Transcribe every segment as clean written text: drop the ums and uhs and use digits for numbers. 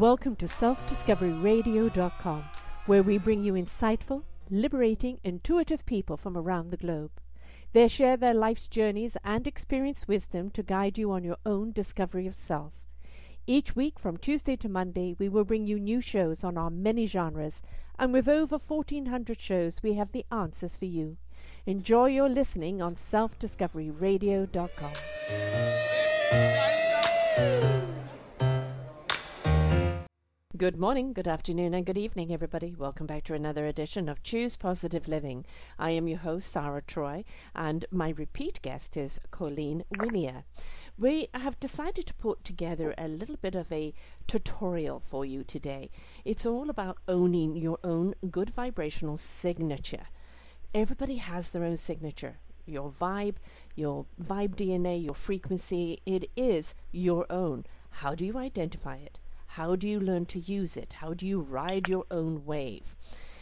Welcome to selfdiscoveryradio.com, where we bring you insightful, liberating, intuitive people from around the globe. They share their life's journeys and experience wisdom to guide you on your own discovery of self. Each week, from Tuesday to Monday, we will bring you new shows on our many genres, and with over 1,400 shows, we have the answers for you. Enjoy your listening on selfdiscoveryradio.com. Good morning, good afternoon, and good evening, everybody. Welcome back to another edition of Choose Positive Living. I am your host, Sarah Troy, and my repeat guest is Colleen Winier. We have decided to put together a little bit of a tutorial for you today. It's all about owning your own good vibrational signature. Everybody has their own signature. Your vibe DNA, your frequency, it is your own. How do you identify it? How do you learn to use it? How do you ride your own wave?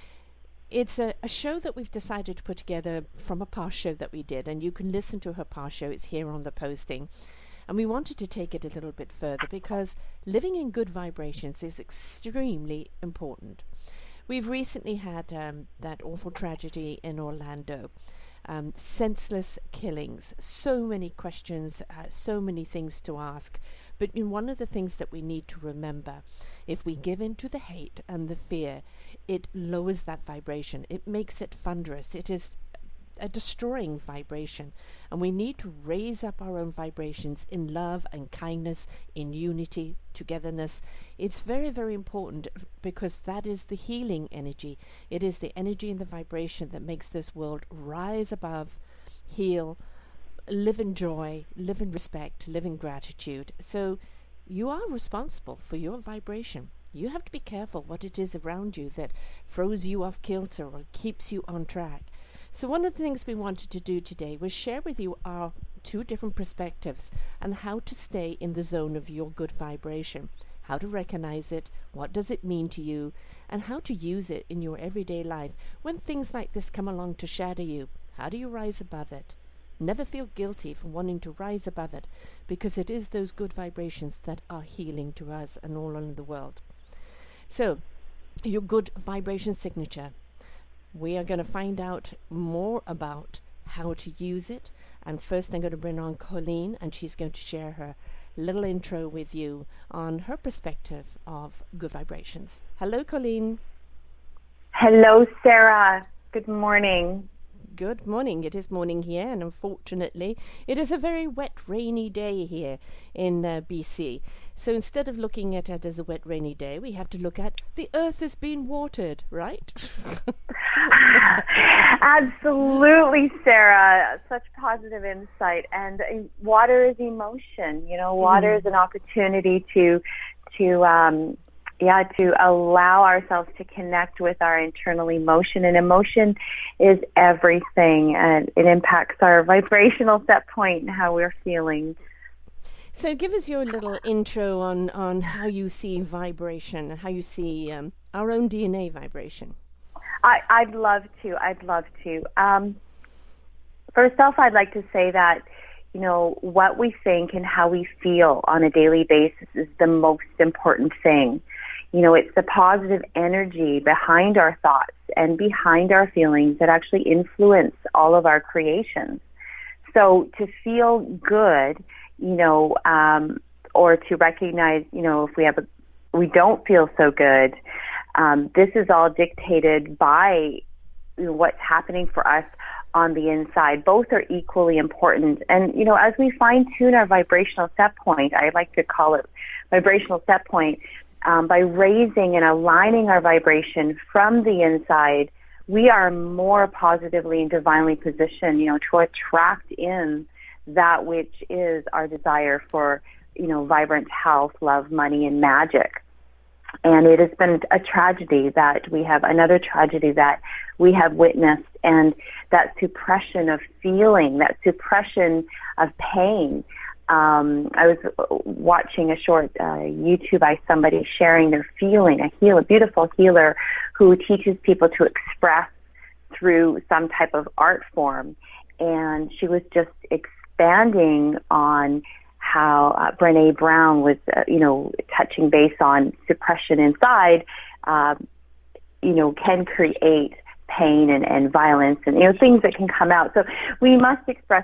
It's a show that we've decided to put together from a past show that we did, and you can listen to her past show. It's here on the posting. And we wanted to take it a little bit further because living in good vibrations is extremely important. We've recently had that awful tragedy in Orlando. Senseless killings, so many questions, so many things to ask. But one of the things that we need to remember, if we give in to the hate and the fear, it lowers that vibration. It makes it thunderous. It is a destroying vibration. And we need to raise up our own vibrations in love and kindness, in unity, togetherness. It's very, very important because that is the healing energy. It is the energy and the vibration that makes this world rise above, heal, live in joy, live in respect, live in gratitude. So you are responsible for your vibration. You have to be careful what it is around you that throws you off kilter or keeps you on track. So one of the things we wanted to do today was share with you our two different perspectives and how to stay in the zone of your good vibration, how to recognize it, what does it mean to you, and how to use it in your everyday life. When things like this come along to shadow you, how do you rise above it? Never feel guilty for wanting to rise above it, because it is those good vibrations that are healing to us and all around the world. So, your good vibration signature. We are going to find out more about how to use it. And first I'm going to bring on Colleen, and she's going to share her little intro with you on her perspective of good vibrations. Hello, Colleen. Hello, Sarah. Good morning. Good morning. It is morning here, and unfortunately it is a very wet, rainy day here in BC. So instead of looking at it as a wet, rainy day, we have to look at the earth is being watered, right? Absolutely, Sarah. Such positive insight. And water is emotion. You know, water is an opportunity to allow ourselves to connect with our internal emotion. And emotion is everything, and it impacts our vibrational set point and how we're feeling. So give us your little intro on how you see vibration, how you see our own DNA vibration. I'd love to. First off, I'd like to say that, you know, what we think and how we feel on a daily basis is the most important thing. You know, it's the positive energy behind our thoughts and behind our feelings that actually influence all of our creations. So to feel good, you know, or to recognize, you know, if we don't feel so good, this is all dictated by, you know, what's happening for us on the inside. Both are equally important. And, you know, as we fine-tune our vibrational set point, I like to call it vibrational set point, by raising and aligning our vibration from the inside, we are more positively and divinely positioned, you know, to attract in that which is our desire for, you know, vibrant health, love, money, and magic. And it has been another tragedy that we have witnessed, and that suppression of feeling, that suppression of pain. I was watching a short YouTube by somebody sharing their feeling, a beautiful healer who teaches people to express through some type of art form. And she was just expanding on how Brené Brown was, touching base on suppression inside, can create pain and violence and, things that can come out. So we must express.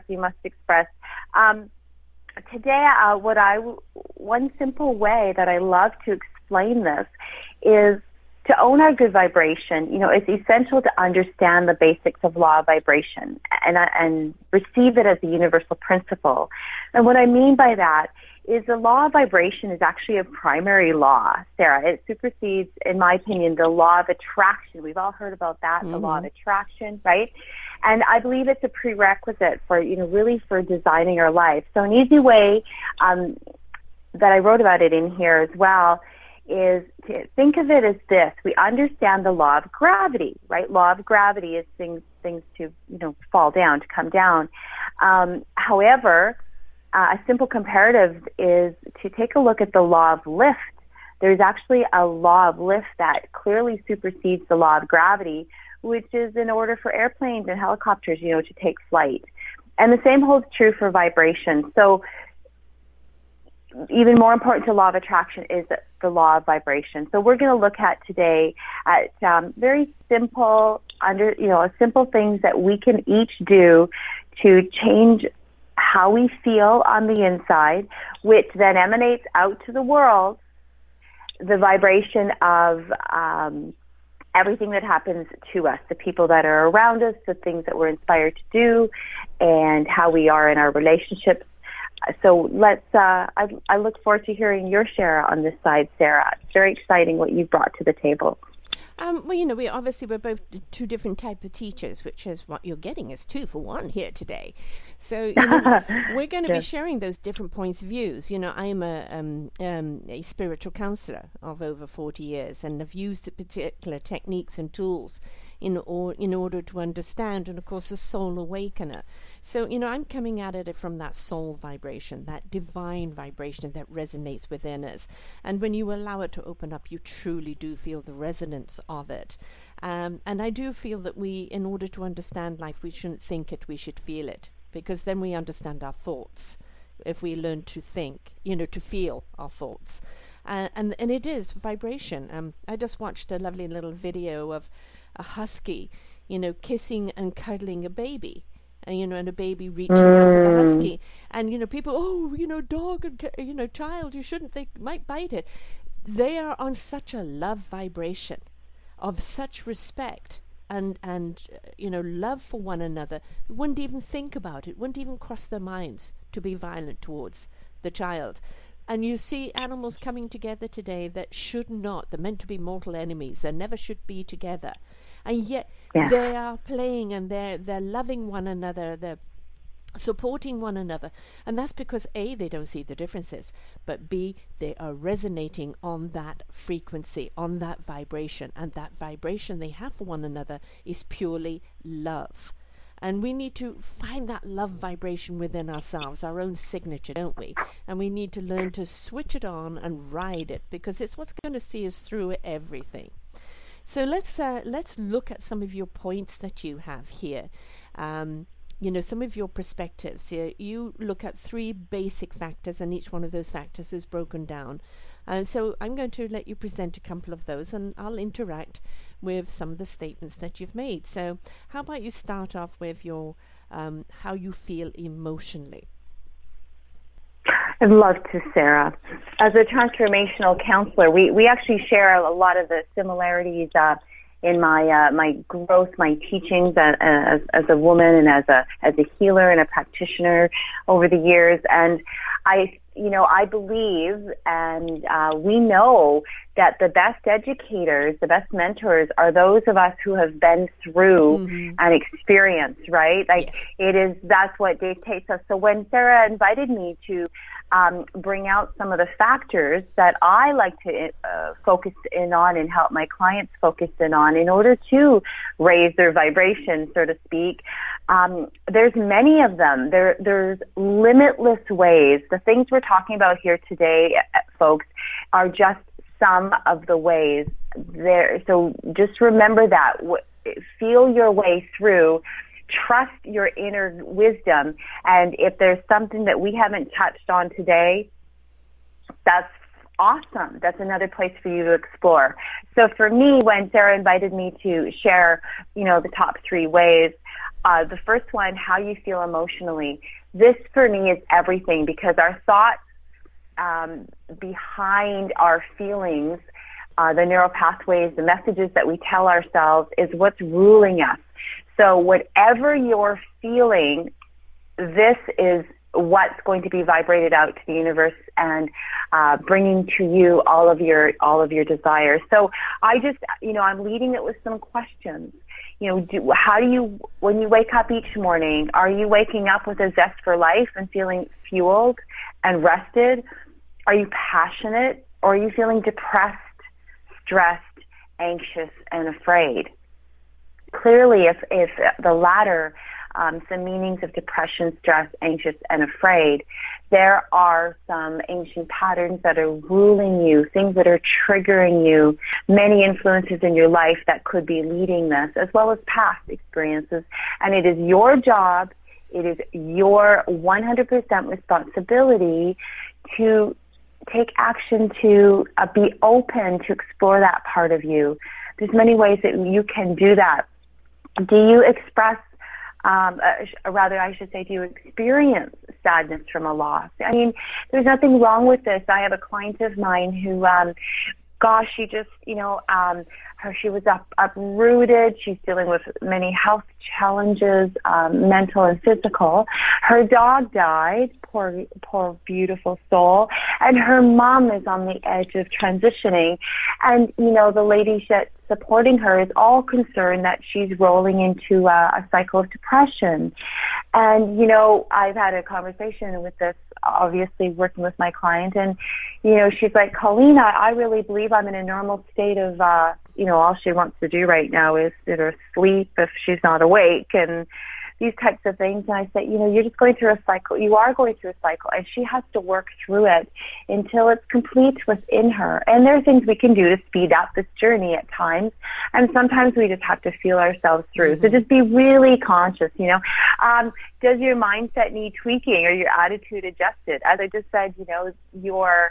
Today, one simple way that I love to explain this is to own our good vibration. It's essential to understand the basics of law of vibration and receive it as a universal principle. And what I mean by that is the law of vibration is actually a primary law, Sarah. It supersedes, in my opinion, the law of attraction. We've all heard about that, the law of attraction, right? And I believe it's a prerequisite for, really for designing our life. So an easy way that I wrote about it in here as well is to think of it as this. We understand the law of gravity, right? Law of gravity is things to, fall down, to come down. However, a simple comparative is to take a look at the law of lift. There's actually a law of lift that clearly supersedes the law of gravity, which is in order for airplanes and helicopters, to take flight. And the same holds true for vibration. So even more important to law of attraction is the law of vibration. So we're going to look at today at very simple, simple things that we can each do to change how we feel on the inside, which then emanates out to the world, the vibration of everything that happens to us, the people that are around us, the things that we're inspired to do, and how we are in our relationships. So I look forward to hearing your share on this side, Sarah. It's very exciting what you've brought to the table. We're both two different types of teachers, which is what you're getting is 2 for 1 here today. So we're going to be sharing those different points of views. I am a spiritual counselor of over 40 years, and have used particular techniques and tools in order to understand, and of course, a soul awakener. So, I'm coming at it from that soul vibration, that divine vibration that resonates within us. And when you allow it to open up, you truly do feel the resonance of it. And I do feel that in order to understand life, we shouldn't think it, we should feel it, because then we understand our thoughts. If we learn to think, to feel our thoughts. And it is vibration. I just watched a lovely little video of a husky, kissing and cuddling a baby. And a baby reaching out for the husky. And, people, dog and, child, you shouldn't, they might bite it. They are on such a love vibration of such respect and love for one another. Wouldn't even think about it, wouldn't even cross their minds to be violent towards the child. And you see animals coming together today that should not. They're meant to be mortal enemies. They never should be together. And yet they are playing and they're loving one another. They're supporting one another. And that's because A, they don't see the differences, but B, they are resonating on that frequency, on that vibration. And that vibration they have for one another is purely love. And we need to find that love vibration within ourselves, our own signature, don't we? And we need to learn to switch it on and ride it, because it's what's going to see us through everything. So let's look at some of your points that you have here. Some of your perspectives here. You look at 3 basic factors, and each one of those factors is broken down. So I'm going to let you present a couple of those, and I'll interact with some of the statements that you've made. So how about you start off with your how you feel emotionally? I'd love to, Sarah. As a transformational counselor, we actually share a lot of the similarities in my growth, my teachings as a woman and as a healer and a practitioner over the years. And I believe and we know that the best educators, the best mentors are those of us who have been through an experience, right? That's what dictates us. So when Sarah invited me to bring out some of the factors that I like to focus in on and help my clients focus in on in order to raise their vibration, so to speak, there's many of them. There's limitless ways. The things we're talking about here today, folks, are just some of the ways there. So just remember that. Feel your way through trust your inner wisdom. And if there's something that we haven't touched on today, that's awesome. That's another place for you to explore. So for me, when Sarah invited me to share, the top 3 ways, the first one, how you feel emotionally. This for me is everything, because our thoughts behind our feelings, the neural pathways, the messages that we tell ourselves is what's ruling us. So whatever you're feeling, this is what's going to be vibrated out to the universe and bringing to you all of your desires. So I just, I'm leading it with some questions. How do you, when you wake up each morning, are you waking up with a zest for life and feeling fueled and rested? Are you passionate, or are you feeling depressed, stressed, anxious, and afraid? Clearly, if the latter, some meanings of depression, stress, anxious, and afraid, there are some ancient patterns that are ruling you, things that are triggering you, many influences in your life that could be leading this, as well as past experiences. And it is your job, it is your 100% responsibility to take action, to be open to explore that part of you. There's many ways that you can do that. Do you express, do you experience sadness from a loss? I mean, there's nothing wrong with this. I have a client of mine who, she just, she was uprooted. She's dealing with many health challenges, mental and physical. Her dog died, poor beautiful soul, and her mom is on the edge of transitioning. And, the lady that's supporting her is all concerned that she's rolling into a cycle of depression. And, I've had a conversation with this, obviously working with my client, and, she's like, Colleen, I really believe I'm in a normal state of, all she wants to do right now is sit or sleep if she's not awake, and these types of things. And I say, you're just going through a cycle. You are going through a cycle, and she has to work through it until it's complete within her. And there are things we can do to speed up this journey at times, and sometimes we just have to feel ourselves through. Mm-hmm. So just be really conscious, does your mindset need tweaking or your attitude adjusted? As I just said, your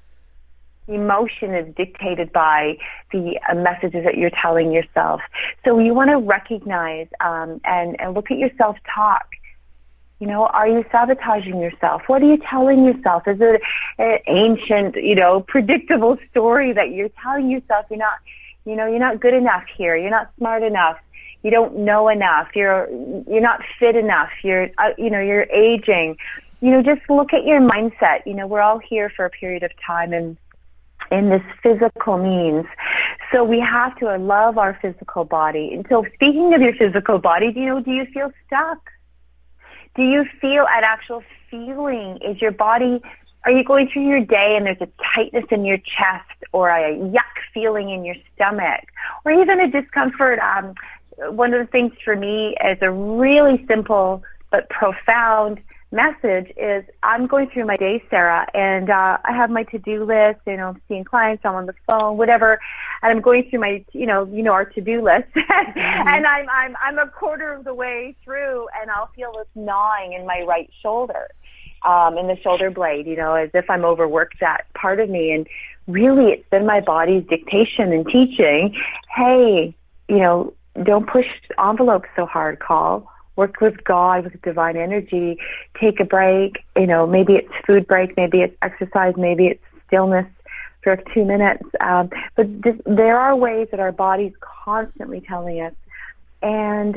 emotion is dictated by the messages that you're telling yourself. So you want to recognize and look at your self-talk. Are you sabotaging yourself? What are you telling yourself? Is it an ancient, predictable story that you're telling yourself? You're not good enough here. You're not smart enough. You don't know enough. You're not fit enough. You're aging. Just look at your mindset. We're all here for a period of time, and in this physical means. So we have to love our physical body. And so speaking of your physical body, do you feel stuck? Do you feel an actual feeling? Is your body, are you going through your day and there's a tightness in your chest or a yuck feeling in your stomach or even a discomfort? One of the things for me is a really simple but profound message is I'm going through my day, Sarah, and I have my to-do list, I'm seeing clients, I'm on the phone, whatever, and I'm going through my, our to-do list, mm-hmm. and I'm a quarter of the way through, and I'll feel this gnawing in my right shoulder, in the shoulder blade, as if I'm overworked that part of me, and really it's been my body's dictation and teaching, hey, don't push envelopes so hard, Call. Work with God, with divine energy, take a break, maybe it's food break, maybe it's exercise, maybe it's stillness for 2 minutes. But there are ways that our body's constantly telling us. And,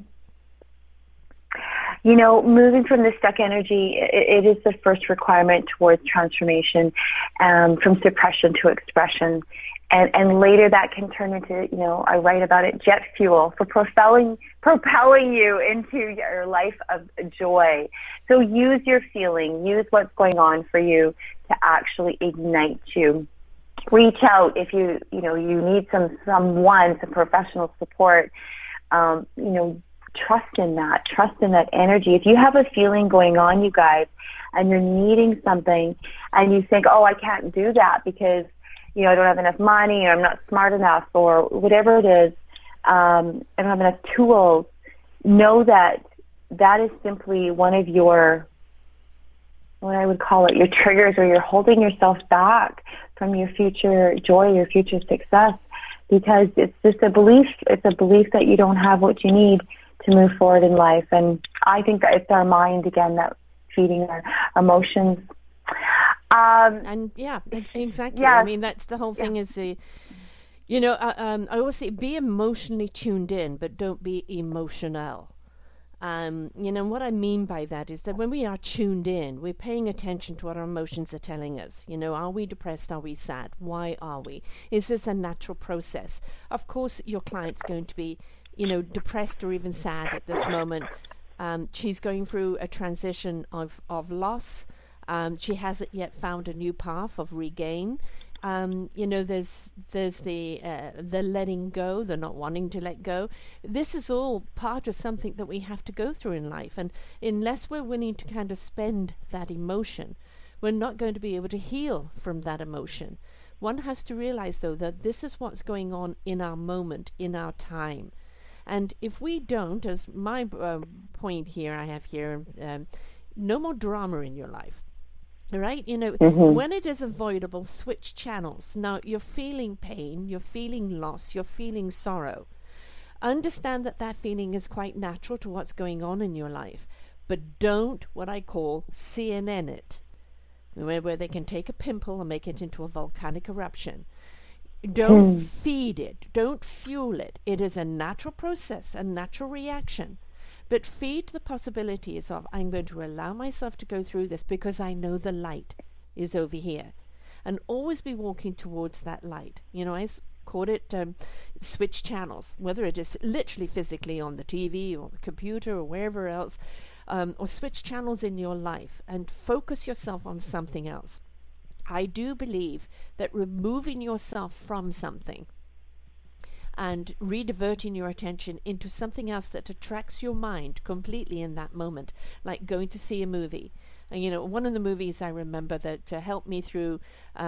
moving from the stuck energy, it is the first requirement towards transformation, from suppression to expression. And later that can turn into, I write about it, jet fuel for propelling you into your life of joy. So use your feeling, use what's going on for you to actually ignite you. Reach out if you need some professional support. Trust in that energy. If you have a feeling going on, you guys, and you're needing something and you think, oh, I can't do that because I don't have enough money, or I'm not smart enough, or whatever it is, I don't have enough tools. know that that is simply one of your, what I would call it, your triggers, or you're holding yourself back from your future joy, your future success, because it's just a belief. It's a belief that you don't have what you need to move forward in life. And I think that it's our mind, again, that feeding our emotions. And yeah, exactly. Yeah. I mean, that's the whole thing is the, I always say be emotionally tuned in, but don't be emotional. What I mean by that is that when we are tuned in, we're paying attention to what our emotions are telling us. Are we depressed? Are we sad? Why are we? Is this a natural process? Of course, your client's going to be, depressed or even sad at this moment. She's going through a transition of loss. She hasn't yet found a new path of regain. There's the letting go, the not wanting to let go. This is all part of something that we have to go through in life, and unless we're willing to kind of spend that emotion, we're not going to be able to heal from that emotion. One has to realize, though, that this is what's going on in our moment, in our time. And if we don't, as my point here, I have here, no more drama in your life. Right? When it is avoidable, switch channels. Now, you're feeling pain, you're feeling loss, you're feeling sorrow. Understand that that feeling is quite natural to what's going on in your life, but don't, what I call, CNN it, where they can take a pimple and make it into a volcanic eruption. Don't feed it, don't fuel it. It is a natural process, a natural reaction. But feed the possibilities of, I'm going to allow myself to go through this because I know the light is over here. And always be walking towards that light. I called it switch channels, whether it is literally physically on the TV or the computer or wherever else, or switch channels in your life and focus yourself on something else. I do believe that removing yourself from something and rediverting your attention into something else that attracts your mind completely in that moment, like going to see a movie. And, one of the movies I remember that helped me through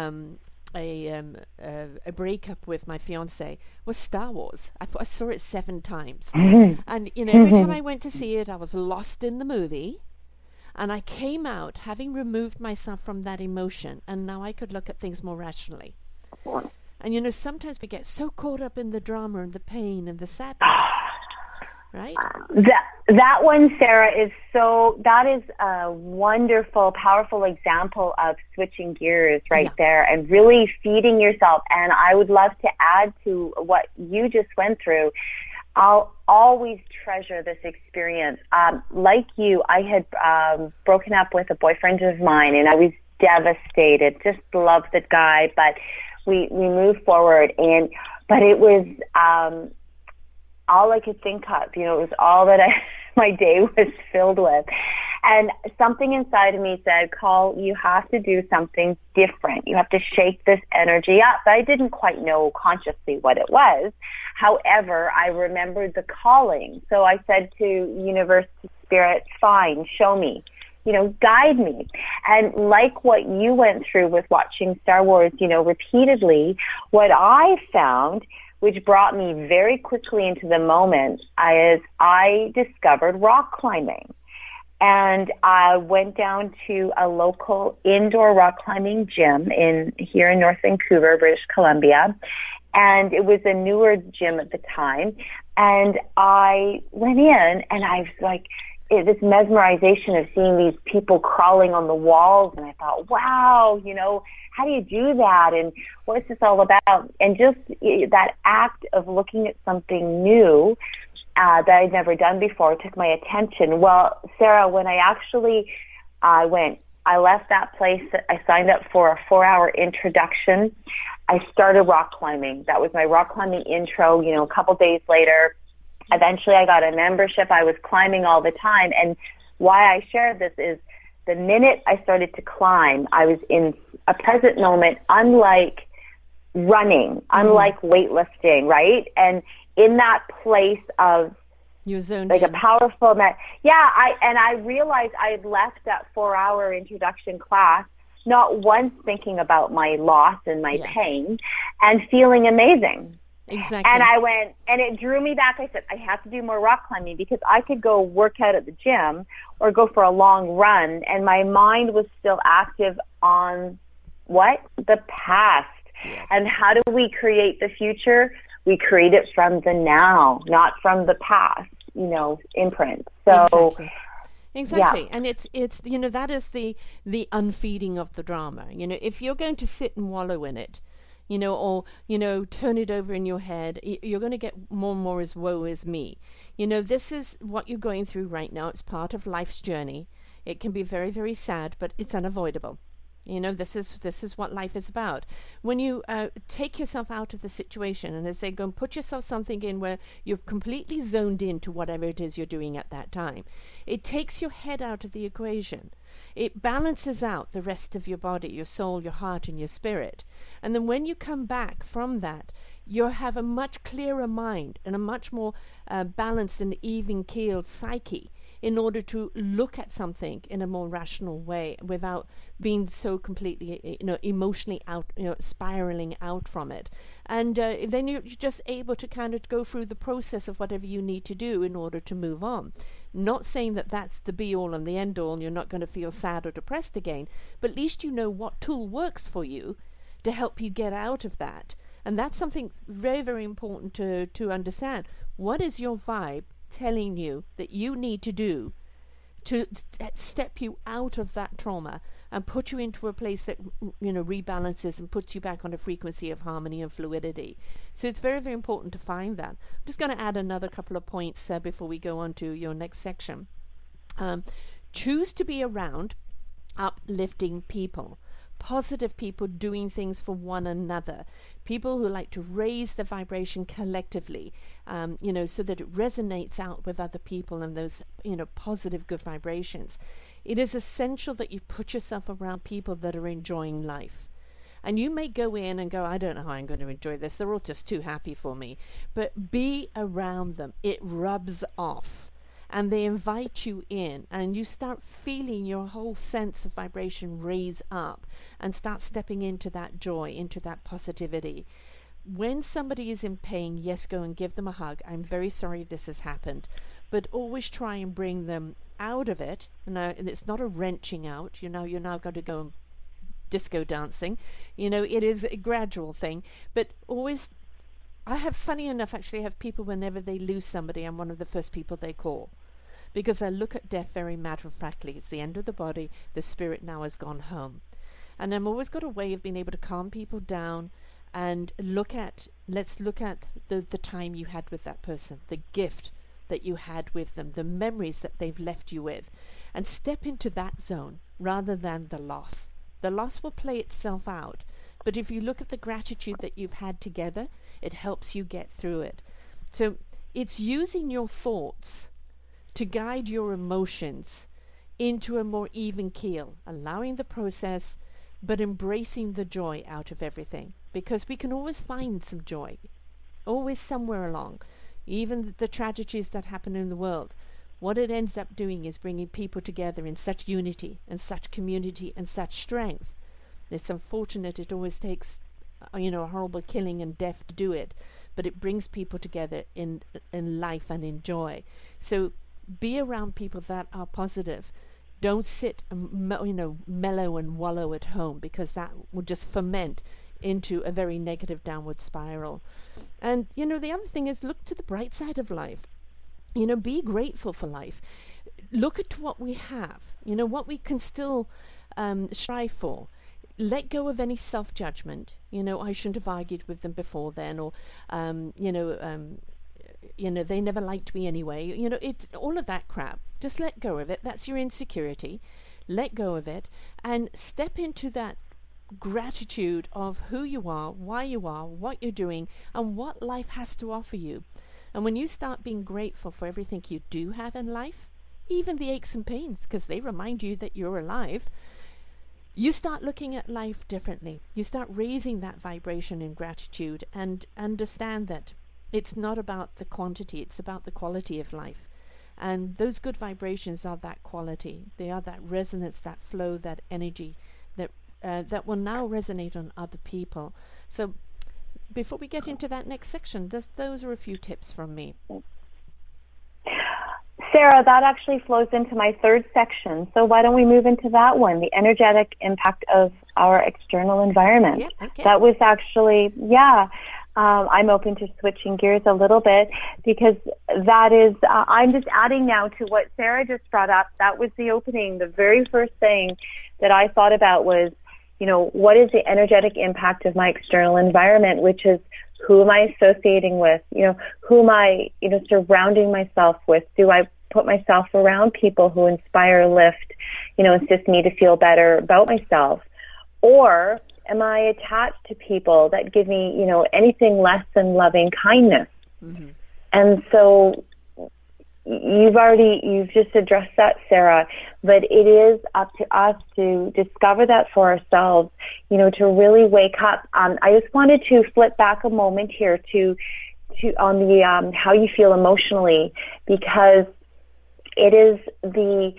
a breakup with my fiance was Star Wars. I saw it 7 times. And, every time I went to see it, I was lost in the movie. And I came out having removed myself from that emotion, and now I could look at things more rationally. And sometimes we get so caught up in the drama and the pain and the sadness, right? That one, Sarah, that is a wonderful, powerful example of switching gears right there and really feeding yourself. And I would love to add to what you just went through. I'll always treasure this experience. Like you, I had broken up with a boyfriend of mine, and I was devastated, just loved the guy, but we moved forward, but it was all I could think of. It was all that my day was filled with. And something inside of me said, Call, you have to do something different. You have to shake this energy up. I didn't quite know consciously what it was. However, I remembered the calling. So I said to Universe, Spirit, fine, show me. Guide me. And like what you went through with watching Star Wars, repeatedly, what I found, which brought me very quickly into the moment, is I discovered rock climbing. And I went down to a local indoor rock climbing gym here in North Vancouver, British Columbia. And it was a newer gym at the time. And I went in, and I was like, this mesmerization of seeing these people crawling on the walls. And I thought, wow, how do you do that? And what's this all about? And just that act of looking at something new that I'd never done before took my attention. Well, Sarah, when I left that place, I signed up for a 4-hour introduction. I started rock climbing. That was my rock climbing intro, a couple days later. Eventually, I got a membership. I was climbing all the time. And why I shared this is the minute I started to climb, I was in a present moment, unlike running, unlike weightlifting, right? And in that place of like a powerful I realized I had left that 4-hour introduction class not once thinking about my loss and my pain, and feeling amazing. Exactly. And I went, and it drew me back. I said, I have to do more rock climbing because I could go work out at the gym or go for a long run, and my mind was still active on what? The past. Yes. And how do we create the future? We create it from the now, not from the past, imprint. So Exactly. Yeah. And it's that is the unfeeding of the drama. If you're going to sit and wallow in it, or turn it over in your head, you're going to get more and more as woe is me. This is what you're going through right now. It's part of life's journey. It can be very, very sad, but it's unavoidable. This is what life is about. When you take yourself out of the situation, and as they go and put yourself something in where you're completely zoned into whatever it is you're doing at that time, it takes your head out of the equation. It balances out the rest of your body, your soul, your heart, and your spirit. And then when you come back from that, you have a much clearer mind and a much more balanced and even-keeled psyche in order to look at something in a more rational way without being so completely, emotionally out, spiraling out from it. And then you're just able to kind of go through the process of whatever you need to do in order to move on. Not saying that that's the be-all and the end-all and you're not going to feel sad or depressed again, but at least you know what tool works for you to help you get out of that. And that's something very, very important to understand. What is your vibe telling you that you need to do to step you out of that trauma and put you into a place that rebalances and puts you back on a frequency of harmony and fluidity? So it's very, very important to find that. I'm just going to add another couple of points before we go on to your next section. Choose to be around uplifting people, positive people doing things for one another, people who like to raise the vibration collectively, so that it resonates out with other people and those, positive, good vibrations. It is essential that you put yourself around people that are enjoying life. And you may go in and go, I don't know how I'm going to enjoy this. They're all just too happy for me. But be around them. It rubs off. And they invite you in, and you start feeling your whole sense of vibration raise up and start stepping into that joy, into that positivity. When somebody is in pain, yes, go and give them a hug. I'm very sorry this has happened, but always try and bring them out of it. Now, it's not a wrenching out. You're now going to go disco dancing. It is a gradual thing, but always. I have, funny enough, actually have people, whenever they lose somebody, I'm one of the first people they call. Because I look at death very matter-of-factly. It's the end of the body. The spirit now has gone home. And I've always got a way of being able to calm people down and let's look at the time you had with that person, the gift that you had with them, the memories that they've left you with, and step into that zone rather than the loss. The loss will play itself out. But if you look at the gratitude that you've had together, it helps you get through it. So it's using your thoughts to guide your emotions into a more even keel, allowing the process, but embracing the joy out of everything. Because we can always find some joy, always somewhere along. Even the tragedies that happen in the world, what it ends up doing is bringing people together in such unity and such community and such strength. It's unfortunate it always takes a horrible killing and death to do it, but it brings people together in life and in joy. So be around people that are positive. Don't sit mellow and wallow at home, because that will just ferment into a very negative downward spiral. And the other thing is, look to the bright side of life. Be grateful for life. Look at what we have, what we can still strive for. Let go of any self-judgment. I shouldn't have argued with them before then, or they never liked me anyway. It's all of that crap. Just let go of it. That's your insecurity. Let go of it and step into that gratitude of who you are, why you are, what you're doing, and what life has to offer you. And when you start being grateful for everything you do have in life, even the aches and pains, because they remind you that you're alive, you start looking at life differently. You start raising that vibration in gratitude and understand that it's not about the quantity, it's about the quality of life. And those good vibrations are that quality. They are that resonance, that flow, that energy that will now resonate on other people. So before we get into that next section, those are a few tips from me. Sarah, that actually flows into my third section. So why don't we move into that one, the energetic impact of our external environment. Yeah, okay. That was actually, I'm open to switching gears a little bit because that is, I'm just adding now to what Sarah just brought up. That was the opening. The very first thing that I thought about was, what is the energetic impact of my external environment, which is who am I associating with? Who am I, surrounding myself with? Do I put myself around people who inspire, lift, assist me to feel better about myself? Or am I attached to people that give me, anything less than loving kindness? Mm-hmm. And so you've just addressed that, Sarah, but it is up to us to discover that for ourselves, to really wake up. I just wanted to flip back a moment here to on the how you feel emotionally, because it is the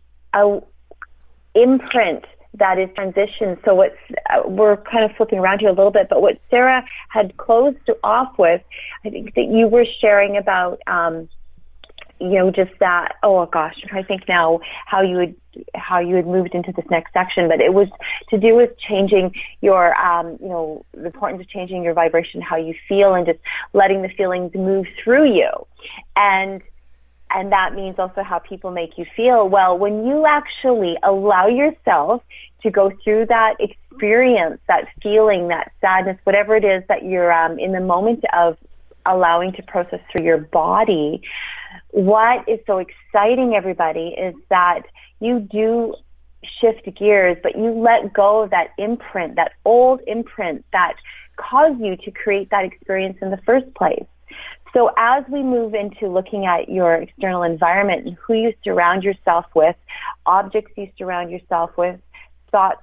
imprint that is transition. So we're kind of flipping around here a little bit, but what Sarah had closed off with, I think that you were sharing about, just that, I think now how you had moved into this next section, but it was to do with changing your, the importance of changing your vibration, how you feel, and just letting the feelings move through you. And that means also how people make you feel. Well, when you actually allow yourself to go through that experience, that feeling, that sadness, whatever it is that you're in the moment of allowing to process through your body, what is so exciting, everybody, is that you do shift gears, but you let go of that imprint, that old imprint that caused you to create that experience in the first place. So as we move into looking at your external environment and who you surround yourself with, objects you surround yourself with, thoughts,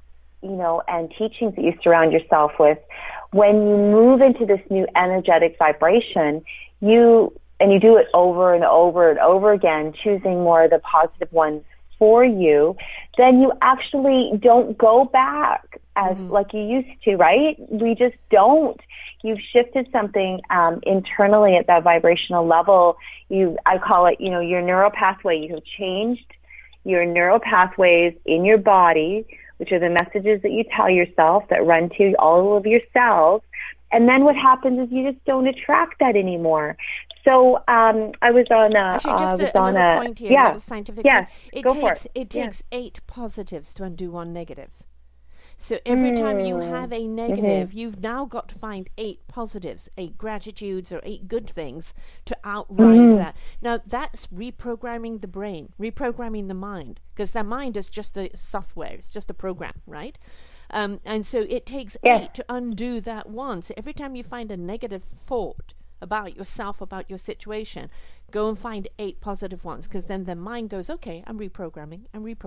and teachings that you surround yourself with, when you move into this new energetic vibration, you do it over and over and over again, choosing more of the positive ones for you, then you actually don't go back as like you used to, right? We just don't. You've shifted something internally at that vibrational level. I call it, your neural pathway. You have changed your neural pathways in your body, which are the messages that you tell yourself that run to all of your cells. And then what happens is you just don't attract that anymore. So I was on a... Actually, just another point here, a little scientific point. It takes 8 positives to undo 1 negative. So every time you have a negative, you've now got to find 8 positives, 8 gratitudes or 8 good things to outride that. Now, that's reprogramming the brain, reprogramming the mind, because the mind is just a software, it's just a program, right? And so it takes 8 to undo that one. So every time you find a negative thought about yourself, about your situation, go and find 8 positive ones, because then the mind goes, okay, I'm reprogramming.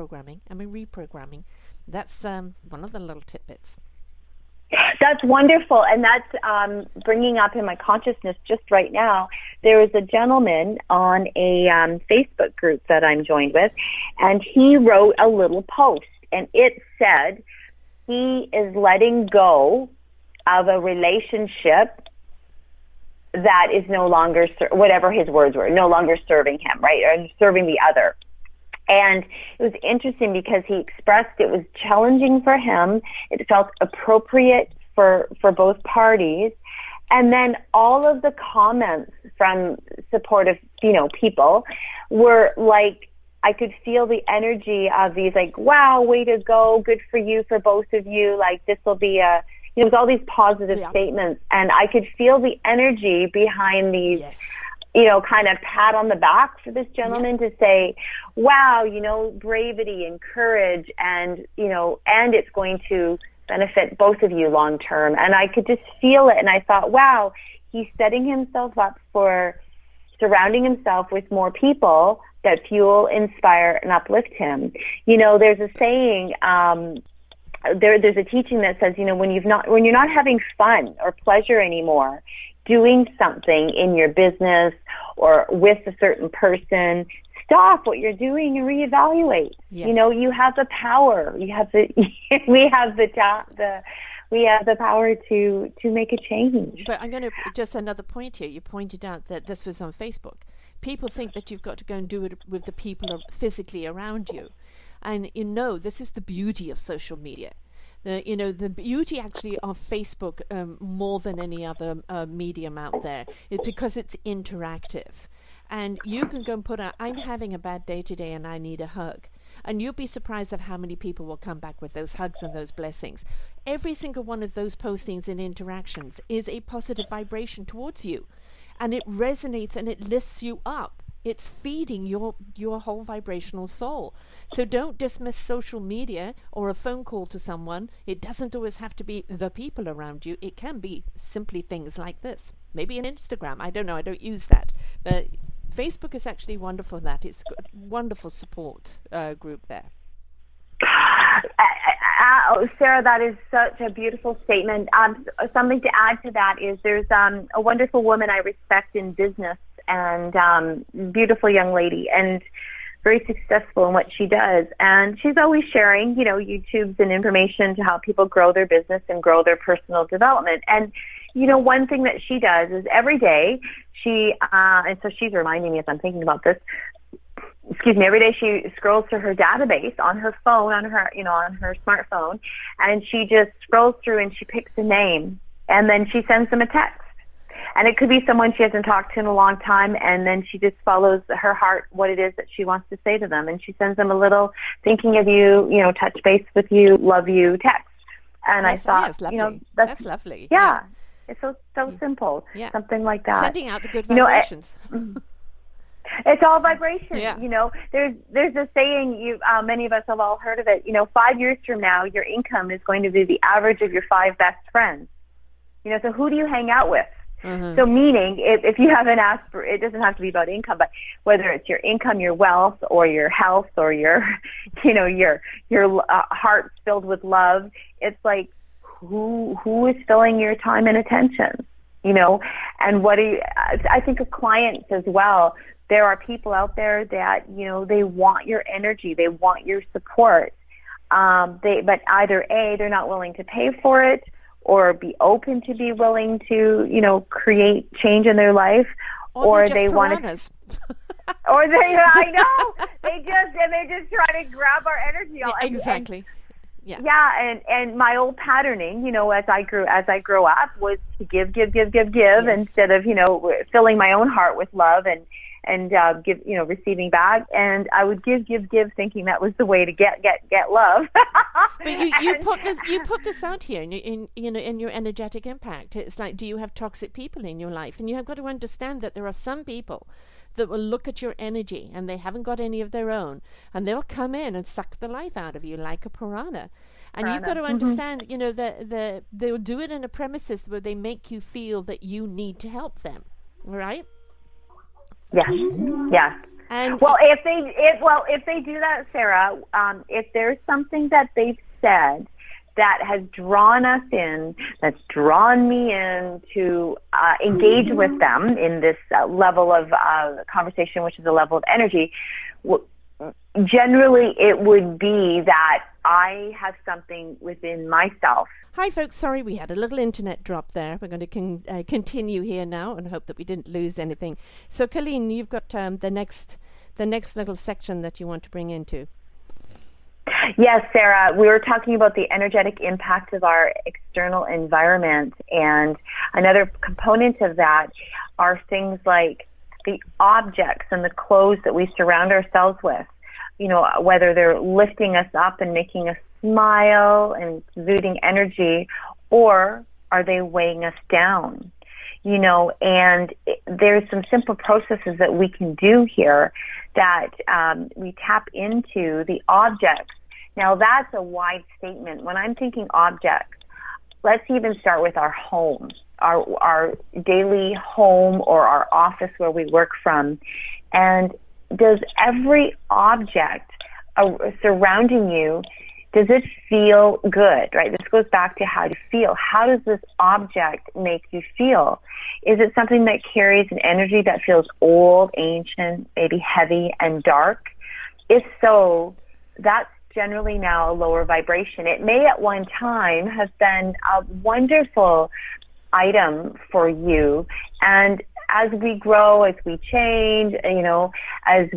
That's one of the little tidbits. That's wonderful, and that's bringing up in my consciousness just right now. There is a gentleman on a Facebook group that I'm joined with, and he wrote a little post, and it said he is letting go of a relationship that is no longer, whatever his words were, no longer serving him, right, or serving the other. And it was interesting because he expressed it was challenging for him. It felt appropriate for both parties. And then all of the comments from supportive, people were like, I could feel the energy of these like, wow, way to go. Good for you, for both of you. Like, this will be it was all these positive statements. And I could feel the energy behind these, kind of pat on the back for this gentleman to say, wow, bravery and courage and it's going to benefit both of you long term. And I could just feel it. And I thought, wow, he's setting himself up for surrounding himself with more people that fuel, inspire, and uplift him. There's a saying, there's a teaching that says, when you're not having fun or pleasure anymore, doing something in your business or with a certain person, stop what you're doing and reevaluate. Yes. You have the power. We have the we have the power to make a change. But I'm going to just another point here. You pointed out that this was on Facebook. People think that you've got to go and do it with the people physically around you. And this is the beauty of social media. The beauty actually of Facebook more than any other medium out there is because it's interactive. And you can go and put I'm having a bad day today and I need a hug. And you'll be surprised at how many people will come back with those hugs and those blessings. Every single one of those postings and interactions is a positive vibration towards you. And it resonates and it lifts you up. It's feeding your whole vibrational soul. So don't dismiss social media or a phone call to someone. It doesn't always have to be the people around you. It can be simply things like this. Maybe an Instagram. I don't know. I don't use that. But Facebook is actually wonderful for that. It's a wonderful support group there. Sarah, that is such a beautiful statement. Something to add to that is there's a wonderful woman I respect in business, and beautiful young lady, and very successful in what she does. And she's always sharing, YouTubes and information to help people grow their business and grow their personal development. And, one thing that she does is every day and so she's reminding me as I'm thinking about this, every day she scrolls through her database on her phone, on her smartphone, and she just scrolls through and she picks a name, and then she sends them a text. And it could be someone she hasn't talked to in a long time, and then she just follows her heart, what it is that she wants to say to them. And she sends them a little thinking of you, touch base with you, love you text. And I thought, that's lovely. Yeah. It's so simple. Yeah. Something like that. Sending out the good vibrations. It's all vibration. Yeah. There's a saying, many of us have all heard of it. 5 years from now, your income is going to be the average of your 5 best friends. So who do you hang out with? Mm-hmm. So meaning, if you have it doesn't have to be about income, but whether it's your income, your wealth, or your health, or your heart filled with love, it's like, who is filling your time and attention? And what I think of clients as well. There are people out there that, they want your energy, they want your support. But either A, they're not willing to pay for it, or be open to be willing to, create change in their life, or they want to, or I know, they just try to grab our energy. Exactly. Yeah, and my old patterning, as I grew up, was to give yes. Instead of filling my own heart with love and give, receiving back. And I would give, thinking that was the way to get love. But you put this out here in your energetic impact. It's like, do you have toxic people in your life? And you have got to understand that there are some people that will look at your energy and they haven't got any of their own, and they'll come in and suck the life out of you like a piranha. And you've got to understand, that they'll do it in a premises where they make you feel that you need to help them, right? Yes. Yeah. And if they do that, Sarah, if there's something that they've said that has drawn us in, that's drawn me in to engage with them in this level of conversation, which is a level of energy, generally it would be that I have something within myself. Hi folks, sorry we had a little internet drop there. We're going to continue here now and hope that we didn't lose anything. So Colleen, you've got the next little section that you want to bring into. Yes, Sarah, we were talking about the energetic impact of our external environment, and another component of that are things like the objects and the clothes that we surround ourselves with. Whether they're lifting us up and making us smile and exuding energy, or are they weighing us down? And there's some simple processes that we can do here that we tap into the objects. Now, that's a wide statement. When I'm thinking objects, let's even start with our home, our daily home or our office where we work from. And does every object surrounding you, does it feel good, right? This goes back to how you feel. How does this object make you feel? Is it something that carries an energy that feels old, ancient, maybe heavy and dark? If so, that's generally now a lower vibration. It may at one time have been a wonderful item for you, and as we grow, as we change, as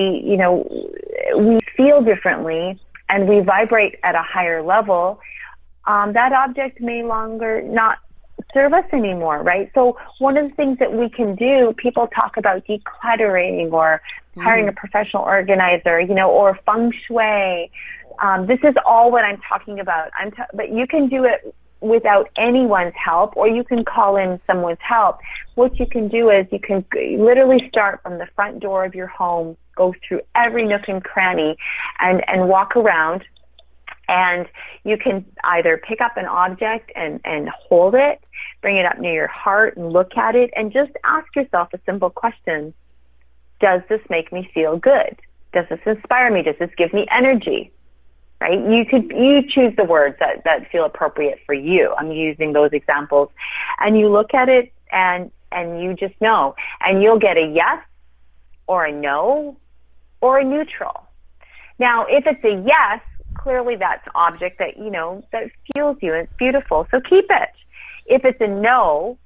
we feel differently and we vibrate at a higher level, that object may longer not serve us anymore, right? So one of the things that we can do, people talk about decluttering or hiring a professional organizer, or feng shui. This is all what I'm talking about. But you can do it without anyone's help, or you can call in someone's help. What you can do is you can literally start from the front door of your home, go through every nook and cranny, and walk around. And you can either pick up an object and hold it, bring it up near your heart and look at it, and just ask yourself a simple question. Does this make me feel good? Does this inspire me? Does this give me energy? Right? You choose the words that feel appropriate for you. I'm using those examples. And you look at it and you just know. And you'll get a yes or a no or a neutral. Now, if it's a yes, clearly that's an object that, that fuels you. It's beautiful. So keep it. If it's a no,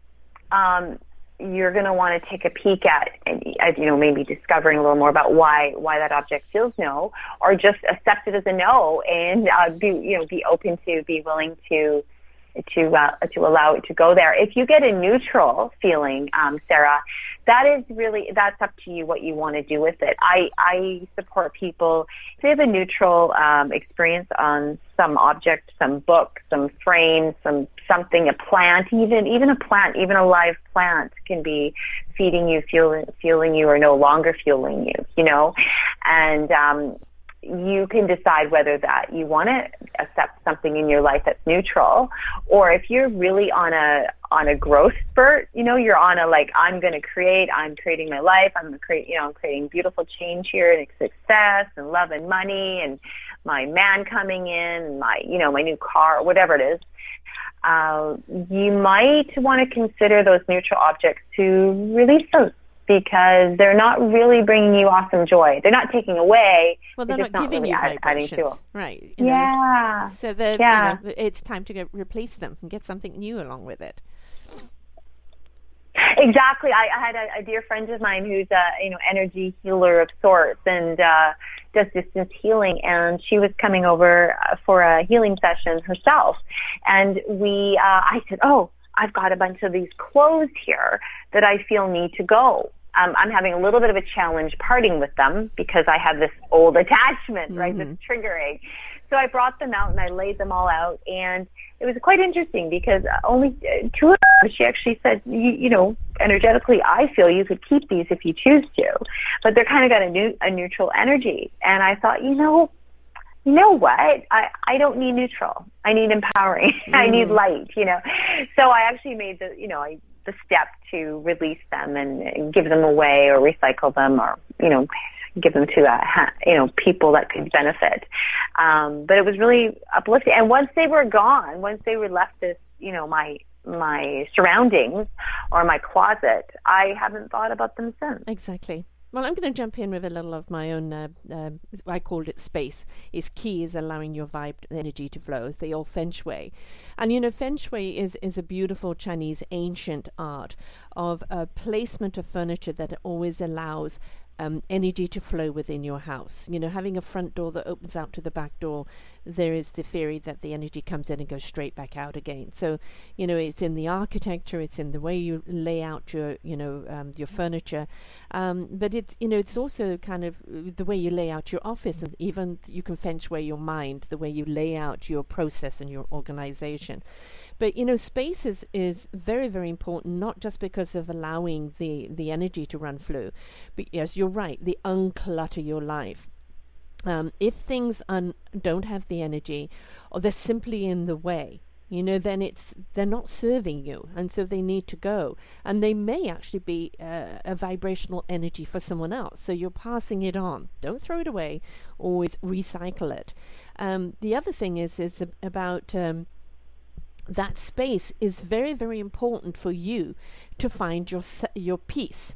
you're going to want to take a peek at, maybe discovering a little more about why that object feels no, or just accept it as a no and be open to, be willing to allow it to go there. If you get a neutral feeling, Sarah, that's up to you what you want to do with it. I support people if they have a neutral experience on some object, some book, some frame, something, a plant, even a plant, even a live plant can be feeding you, fueling you, or no longer fueling you, and you can decide whether that you want to accept something in your life that's neutral, or if you're really on a growth spurt, you're on I'm creating my life, I'm creating beautiful change here and success and love and money and my man coming in and my new car, whatever it is. You might want to consider those neutral objects to release them, because they're not really bringing you awesome joy. They're not taking away. Well, they're not giving really you vibrations, fuel. right? Yeah. So it's time to replace them and get something new along with it. Exactly. I had a dear friend of mine who's a energy healer of sorts and does distance healing, and she was coming over for a healing session herself, and I said, I've got a bunch of these clothes here that I feel need to go. I'm having a little bit of a challenge parting with them because I have this old attachment, right, that's triggering. So I brought them out and I laid them all out, and it was quite interesting because only two of them, she actually said, energetically, I feel you could keep these if you choose to, but they're kind of got a neutral energy. And I thought, you know what? I don't need neutral. I need empowering. I need light, So I actually made the step to release them and give them away or recycle them or, give them to, people that could benefit. But it was really uplifting. And once they were gone, once they were left this, my surroundings or my closet, I haven't thought about them since. Exactly. Well, I'm going to jump in with a little of my own, I called it space. Key is allowing your energy to flow, the old Feng Shui. And, Feng Shui is a beautiful Chinese ancient art of placement of furniture that always allows energy to flow within your house. Having a front door that opens out to the back door, there is the theory that the energy comes in and goes straight back out again. So, it's in the architecture, it's in the way you lay out your furniture, but it's also kind of the way you lay out your office, and even you can feng shui your mind, the way you lay out your process and your organization. But, space is very, very important, not just because of allowing the energy to run through, but yes, you're right, the unclutter your life. If things don't have the energy, or they're simply in the way, then they're not serving you, and so they need to go. And they may actually be a vibrational energy for someone else, so you're passing it on. Don't throw it away, always recycle it. The other thing is about that space is very, very important for you to find your peace.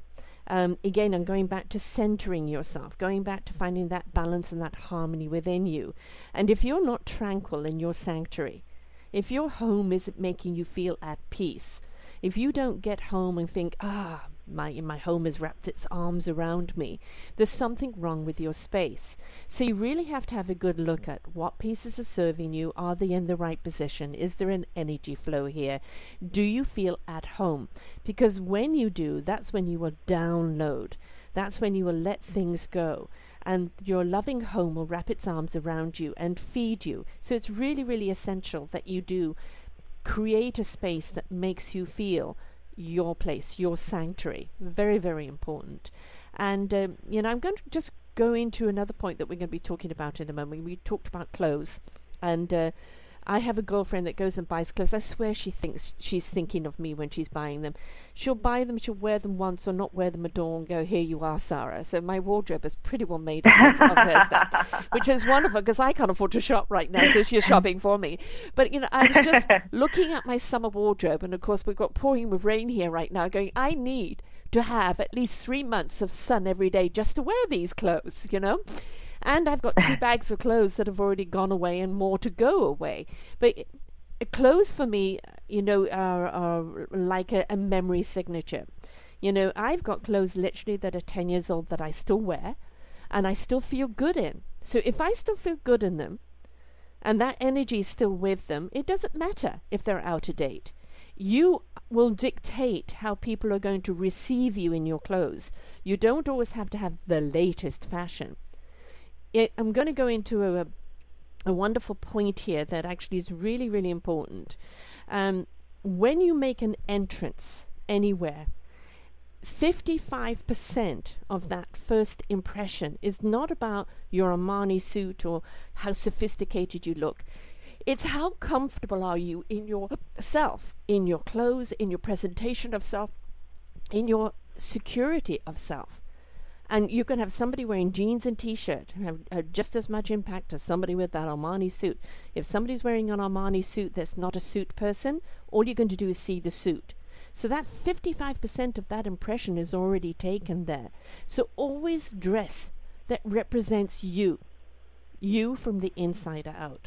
Again, I'm going back to centering yourself, going back to finding that balance and that harmony within you. And if you're not tranquil in your sanctuary, if your home isn't making you feel at peace, if you don't get home and think, my home has wrapped its arms around me, there's something wrong with your space. So you really have to have a good look at what pieces are serving you. Are they in the right position? Is there an energy flow here? Do you feel at home? Because when you do, that's when you will download. That's when you will let things go. And your loving home will wrap its arms around you and feed you. So it's really, really essential that you do create a space that makes you feel your place, your sanctuary. Very, very important. And I'm going to just go into another point that we're going to be talking about in a moment. We talked about clothes, and I have a girlfriend that goes and buys clothes. I swear she thinks she's thinking of me when she's buying them. She'll buy them, she'll wear them once or not wear them at all and go, here you are, Sarah. So my wardrobe is pretty well made up of her stuff, which is wonderful because I can't afford to shop right now, so she's shopping for me. But, I was just looking at my summer wardrobe, and of course we've got pouring with rain here right now, going, I need to have at least 3 months of sun every day just to wear these clothes, And I've got 2 bags of clothes that have already gone away and more to go away. But clothes for me, are like a memory signature. I've got clothes literally that are 10 years old that I still wear and I still feel good in. So if I still feel good in them and that energy is still with them, it doesn't matter if they're out of date. You will dictate how people are going to receive you in your clothes. You don't always have to have the latest fashion. I'm going to go into a wonderful point here that actually is really, really important. When you make an entrance anywhere, 55% of that first impression is not about your Armani suit or how sophisticated you look. It's how comfortable are you in yourself, in your clothes, in your presentation of self, in your security of self. And you can have somebody wearing jeans and T-shirt have just as much impact as somebody with that Armani suit. If somebody's wearing an Armani suit that's not a suit person, all you're going to do is see the suit. So that 55% of that impression is already taken there. So always dress that represents you from the inside out.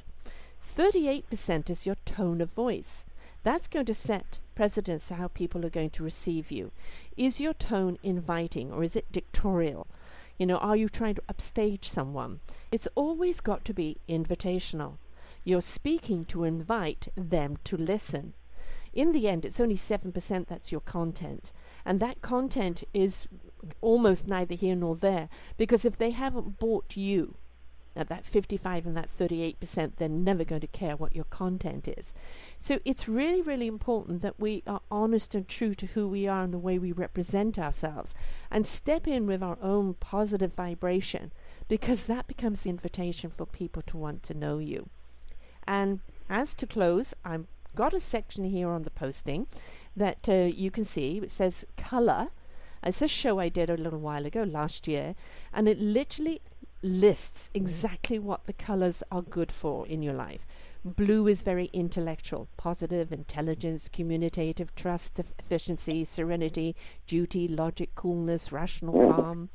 38% is your tone of voice. That's going to set precedence to how people are going to receive you. Is your tone inviting or is it dictatorial? Are you trying to upstage someone? It's always got to be invitational. You're speaking to invite them to listen. In the end, it's only 7% that's your content. And that content is almost neither here nor there, because if they haven't bought you, at that 55 and that 38%, they're never going to care what your content is. So it's really, really important that we are honest and true to who we are and the way we represent ourselves, and step in with our own positive vibration, because that becomes the invitation for people to want to know you. And as to clothes, I've got a section here on the posting that you can see. It says color. It's a show I did a little while ago, last year, and it literally lists exactly what the colors are good for in your life. Blue is very intellectual, positive, intelligence, communicative, trust, efficiency, serenity, duty, logic, coolness, rational, calm.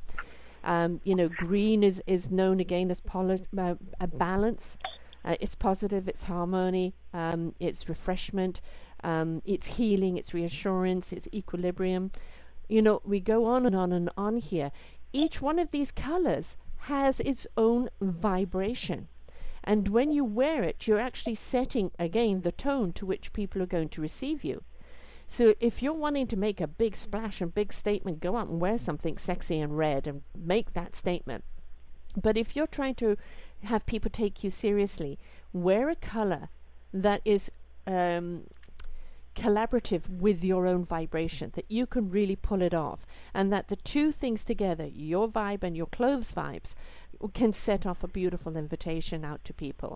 Green is known again as a balance. It's positive, it's harmony, it's refreshment, it's healing, it's reassurance, it's equilibrium. We go on and on and on here. Each one of these colors has its own vibration. And when you wear it, you're actually setting, again, the tone to which people are going to receive you. So if you're wanting to make a big splash and big statement, go out and wear something sexy and red and make that statement. But if you're trying to have people take you seriously, wear a color that is collaborative with your own vibration, that you can really pull it off, and that the two things together, your vibe and your clothes vibes, can set off a beautiful invitation out to people.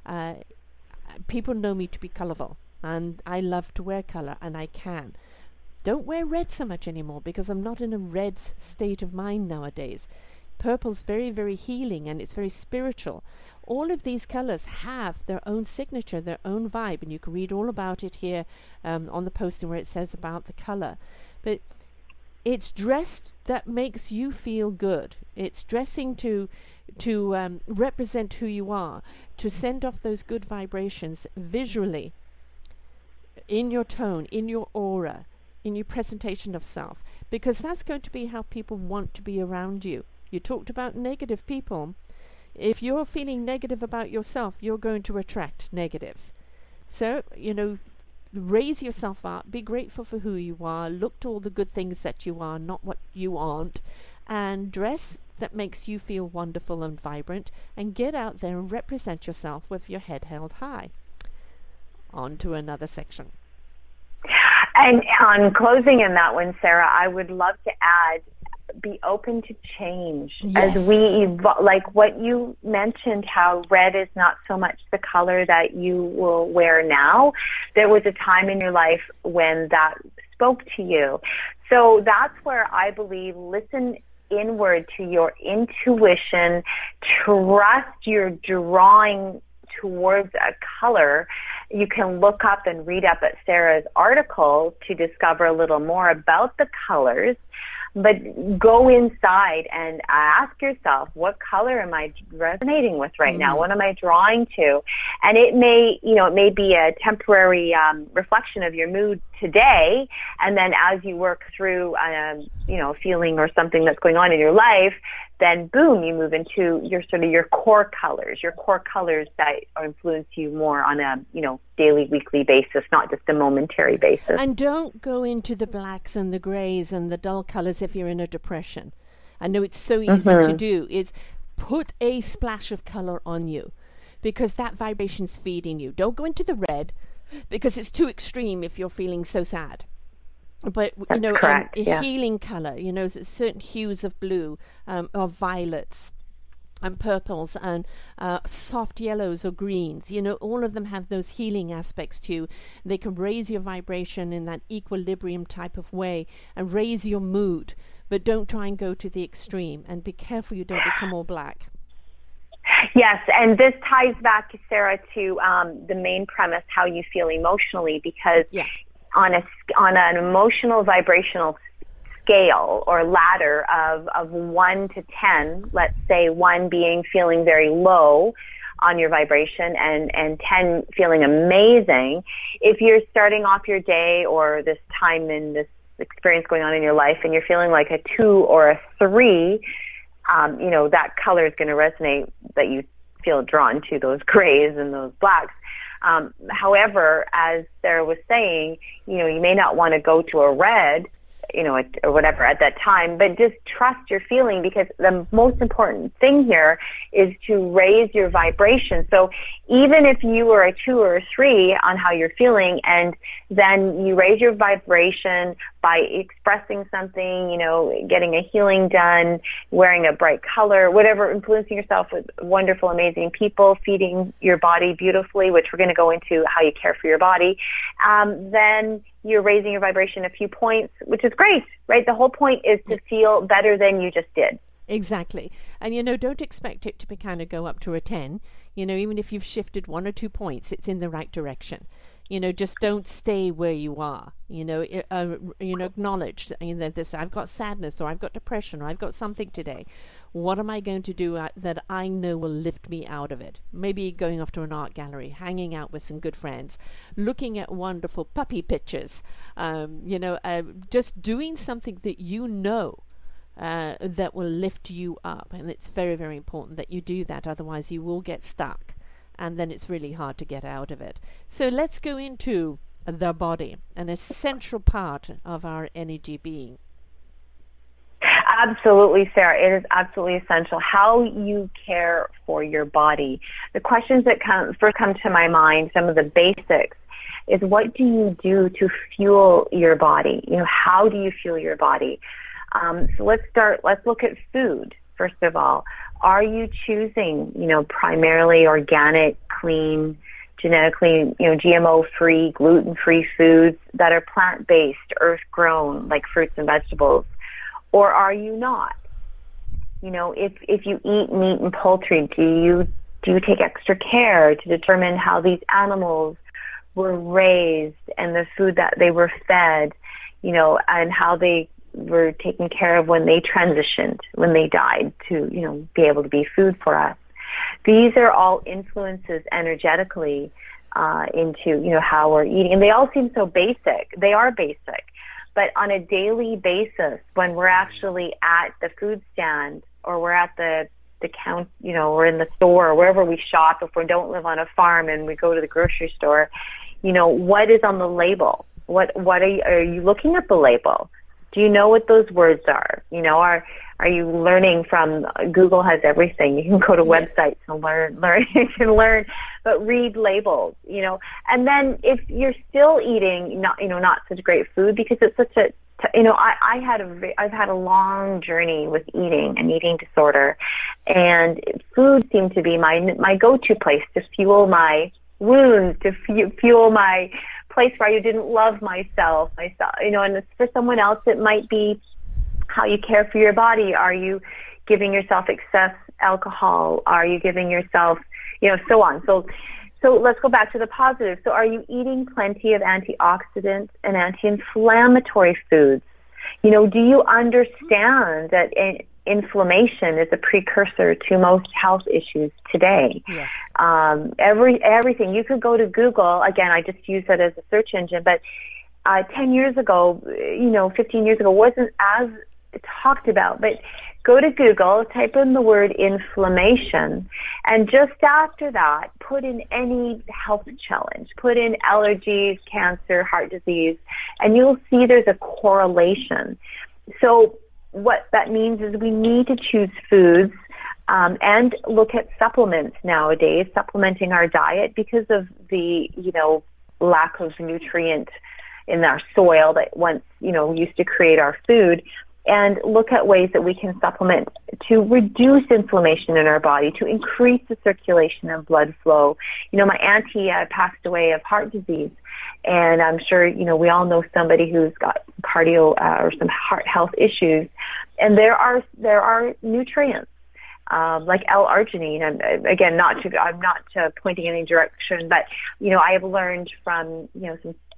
People know me to be colorful, and I love to wear color, and I can. Don't wear red so much anymore because I'm not in a red state of mind nowadays. Purple's very, very healing, and it's very spiritual. All of these colors have their own signature, their own vibe, and you can read all about it here on the posting where it says about the color. But it's dress that makes you feel good. It's dressing to represent who you are, to send off those good vibrations visually, in your tone, in your aura, in your presentation of self, because that's going to be how people want to be around you. You talked about negative people. If you're feeling negative about yourself, you're going to attract negative. So, raise yourself up, be grateful for who you are, look to all the good things that you are, not what you aren't, and dress that makes you feel wonderful and vibrant, and get out there and represent yourself with your head held high. On to another section. And on closing in that one, Sarah, I would love to add, be open to change. Yes. As we like what you mentioned, how red is not so much the color that you will wear now. There was a time in your life when that spoke to you. So that's where I believe, listen inward to your intuition, trust your drawing towards a color. You can look up and read up at Sarah's article to discover a little more about the colors. But go inside and ask yourself, what color am I resonating with right now? What am I drawing to? And it may be a temporary reflection of your mood today. And then as you work through, feeling or something that's going on in your life, then boom, you move into your core colors that influence you more on a, daily, weekly basis, not just a momentary basis. And don't go into the blacks and the grays and the dull colors if you're in a depression. I know it's so easy to do. Is put a splash of color on you, because that vibration's feeding you. Don't go into the red, because it's too extreme if you're feeling so sad. But correct, healing color, certain hues of blue, of violets and purples and soft yellows or greens, all of them have those healing aspects to you. They can raise your vibration in that equilibrium type of way and raise your mood, but don't try and go to the extreme, and be careful you don't become all black. Yes, and this ties back, Sarah, to the main premise, how you feel emotionally, because on an emotional vibrational scale or ladder of 1 to 10, let's say 1 being feeling very low on your vibration and 10 feeling amazing, if you're starting off your day or this time in this experience going on in your life and you're feeling like a 2 or a 3, that color is going to resonate, that you feel drawn to those grays and those blacks. However, as Sarah was saying, you may not want to go to a red, or whatever at that time, but just trust your feeling, because the most important thing here is to raise your vibration. So even if you were a 2 or a 3 on how you're feeling, and then you raise your vibration by expressing something, getting a healing done, wearing a bright color, whatever, influencing yourself with wonderful, amazing people, feeding your body beautifully, which we're going to go into how you care for your body, then you're raising your vibration a few points, which is great, right? The whole point is to feel better than you just did. Exactly. And, don't expect it to kind of go up to a 10. Even if you've shifted 1 or 2 points, it's in the right direction. Just don't stay where you are. Acknowledge this. I've got sadness, or I've got depression, or I've got something today. What am I going to do that I know will lift me out of it? Maybe going off to an art gallery, hanging out with some good friends, looking at wonderful puppy pictures. Just doing something that that will lift you up, and it's very, very important that you do that. Otherwise, you will get stuck, and then it's really hard to get out of it. So let's go into the body, an essential part of our energy being. Absolutely, Sarah. It is absolutely essential how you care for your body. The questions that first come to my mind, some of the basics, is what do you do to fuel your body? How do you fuel your body? So let's look at food, first of all. Are you choosing, primarily organic, clean, genetically, GMO-free, gluten-free foods that are plant-based, earth-grown, like fruits and vegetables? Or are you not? If you eat meat and poultry, do you take extra care to determine how these animals were raised and the food that they were fed, and how they were taken care of when they transitioned, when they died, to, you know, be able to be food for us. These are all influences energetically into, you know, how we're eating. And they all seem so basic. They are basic. But on a daily basis, when we're actually at the food stand, or we're at the count, you know, we're in the store, or wherever we shop, if we don't live on a farm and we go to the grocery store, you know, what is on the label? What are you looking at the label? Do you know what those words are? You know, are you learning from Google? Has everything. You can go to websites and learn. You can learn, but read labels. You know, and then if you're still eating not such great food, because it's such a, you know, I've had a long journey with eating, an eating disorder, and food seemed to be my go-to place to fuel my wounds, to fuel my place where I didn't love myself, you know, and for someone else it might be how you care for your body. Are you giving yourself excess alcohol? Are you giving yourself, you know, so on. So let's go back to the positive. So are you eating plenty of antioxidant and anti-inflammatory foods? You know, do you understand that inflammation is a precursor to most health issues today? Yes. Everything. You could go to Google. Again, I just use that as a search engine, but 10 years ago, you know, 15 years ago, wasn't as talked about. But go to Google, type in the word inflammation, and just after that, put in any health challenge. Put in allergies, cancer, heart disease, and you'll see there's a correlation. So what that means is we need to choose foods and look at supplements nowadays, supplementing our diet because of the, you know, lack of nutrient in our soil that once, you know, used to create our food, and look at ways that we can supplement to reduce inflammation in our body, to increase the circulation and blood flow. You know, my auntie passed away of heart disease, and I'm sure, you know, we all know somebody who's got cardio or some heart health issues, and there are nutrients like L-arginine. And again, I'm not pointing in any direction, but, you know, I have learned from, you know,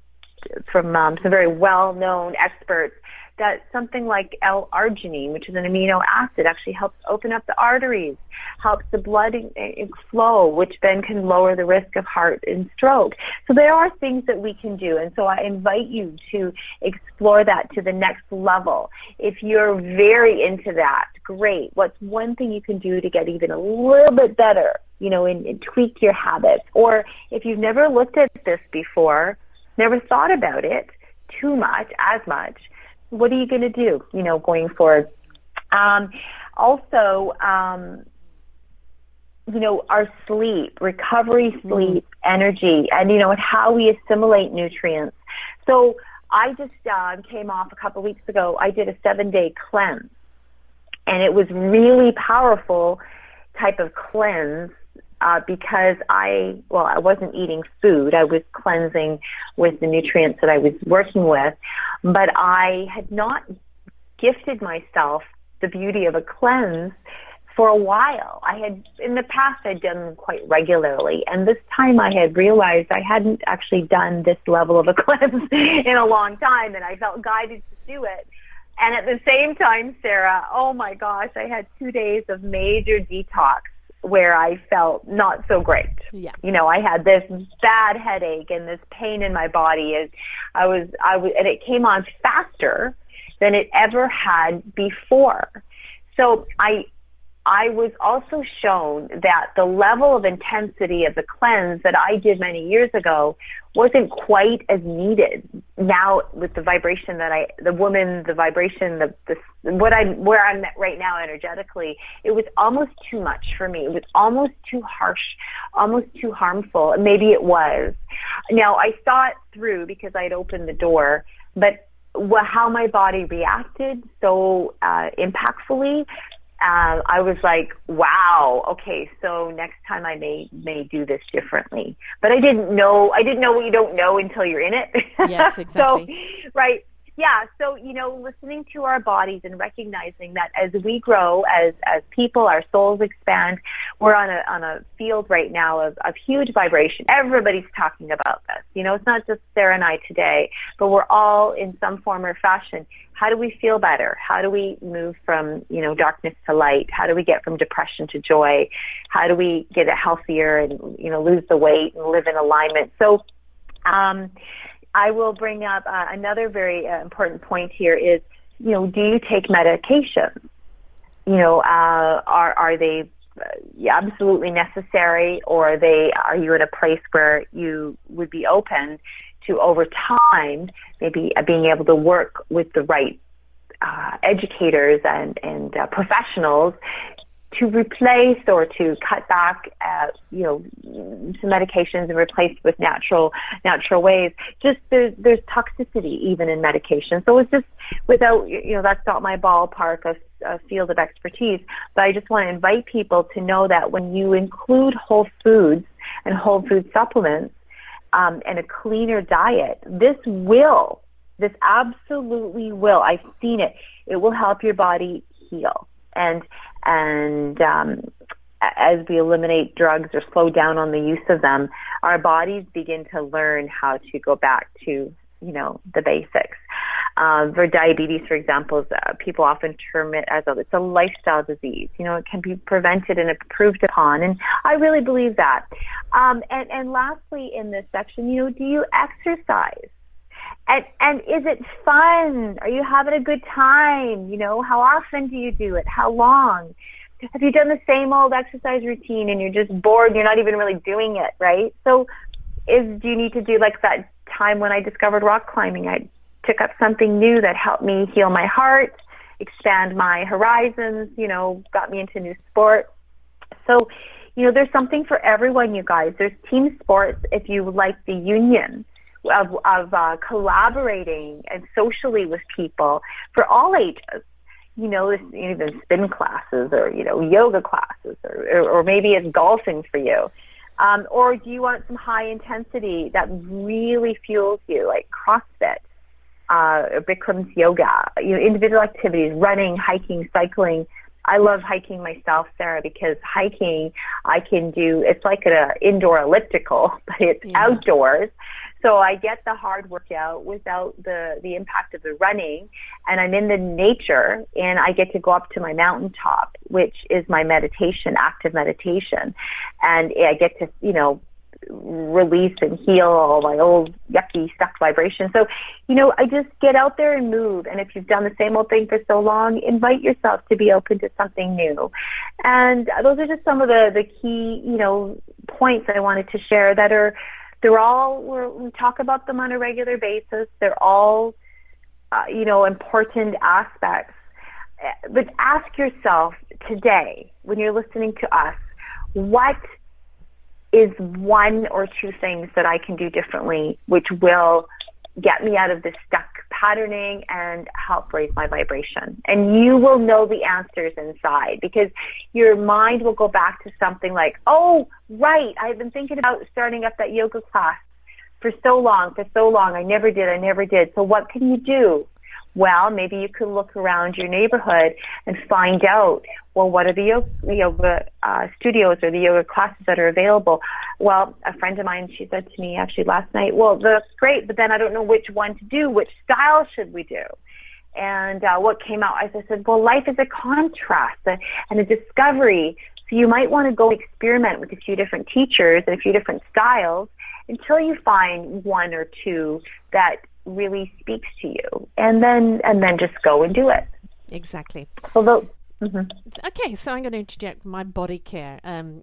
some very well-known experts that something like L-arginine, which is an amino acid, actually helps open up the arteries, helps the blood flow, which then can lower the risk of heart and stroke. So there are things that we can do, and so I invite you to explore that to the next level. If you're very into that, great. What's one thing you can do to get even a little bit better, you know, and tweak your habits? Or if you've never looked at this before, never thought about it as much, what are you going to do, you know, going forward? Also, you know, our sleep, recovery, sleep, energy, and, you know, and how we assimilate nutrients. So I just came off a couple of weeks ago. I did a 7-day cleanse, and it was really powerful type of cleanse. Because I wasn't eating food. I was cleansing with the nutrients that I was working with, but I had not gifted myself the beauty of a cleanse for a while. In the past, I'd done them quite regularly, and this time I had realized I hadn't actually done this level of a cleanse in a long time, and I felt guided to do it. And at the same time, Sarah, oh my gosh, I had 2 days of major detox where I felt not so great. Yeah. You know, I had this bad headache and this pain in my body, and I was, and it came on faster than it ever had before. So I was also shown that the level of intensity of the cleanse that I did many years ago wasn't quite as needed now with the vibration where I'm at right now energetically. It was almost too much for me. It was almost too harsh, almost too harmful. Maybe it was. Now, I saw it through because I'd opened the door, but how my body reacted so impactfully, I was like, wow, okay, so next time I may do this differently. But I didn't know what you don't know until you're in it. Yes, exactly. So, right. Yeah, so, you know, listening to our bodies and recognizing that as we grow, as people, our souls expand, we're on a field right now of huge vibration. Everybody's talking about this. You know, it's not just Sarah and I today, but we're all in some form or fashion How do we feel better? How do we move from, darkness to light? How do we get from depression to joy? How do we get it healthier and, lose the weight and live in alignment? So I will bring up another very important point here is, do you take medication? Are they absolutely necessary, or are you at a place where you would be open to, over time, maybe being able to work with the right educators and professionals to replace or to cut back, some medications and replace with natural ways. Just there's toxicity even in medication. So it's just without, that's not my ballpark of field of expertise, but I just want to invite people to know that when you include whole foods and whole food supplements and a cleaner diet, this absolutely will. I've seen it. It will help your body heal. And as we eliminate drugs or slow down on the use of them, our bodies begin to learn how to go back to, the basics. For diabetes, for example, people often term it as it's a lifestyle disease. It can be prevented and improved upon. And I really believe that. And lastly, in this section, do you exercise? And is it fun? Are you having a good time? How often do you do it? How long? Have you done the same old exercise routine and you're just bored and you're not even really doing it, right? So do you need to do like that time when I discovered rock climbing? I took up something new that helped me heal my heart, expand my horizons, got me into new sports. So, there's something for everyone, you guys. There's team sports if you like the union of collaborating and socially with people for all ages. Even spin classes or, yoga classes or maybe it's golfing for you. Or do you want some high intensity that really fuels you, like CrossFit, Bikram's yoga, individual activities, running, hiking, cycling. I love hiking myself, Sarah, because hiking I can do, it's like an indoor elliptical, but it's outdoors. So I get the hard workout without the impact of the running, and I'm in the nature, and I get to go up to my mountaintop, which is my meditation, active meditation, and I get to, release and heal all my old yucky stuck vibrations. So, I just get out there and move. And if you've done the same old thing for so long, invite yourself to be open to something new. And those are just some of the key, points I wanted to share that we talk about them on a regular basis. They're all, important aspects. But ask yourself today, when you're listening to us, what is one or two things that I can do differently which will get me out of this stuck patterning and help raise my vibration? And you will know the answers inside, because your mind will go back to something like, oh, right, I've been thinking about starting up that yoga class for so long. I never did. So what can you do? Well, maybe you could look around your neighborhood and find out, well, what are the yoga studios or the yoga classes that are available? Well, a friend of mine, she said to me actually last night, well, that's great, but then I don't know which one to do. Which style should we do? And what came out, I said, well, life is a contrast and a discovery. So you might want to go experiment with a few different teachers and a few different styles until you find one or two that really speaks to you, and then just go and do it. Exactly. Although, Okay, so I'm going to interject my body care.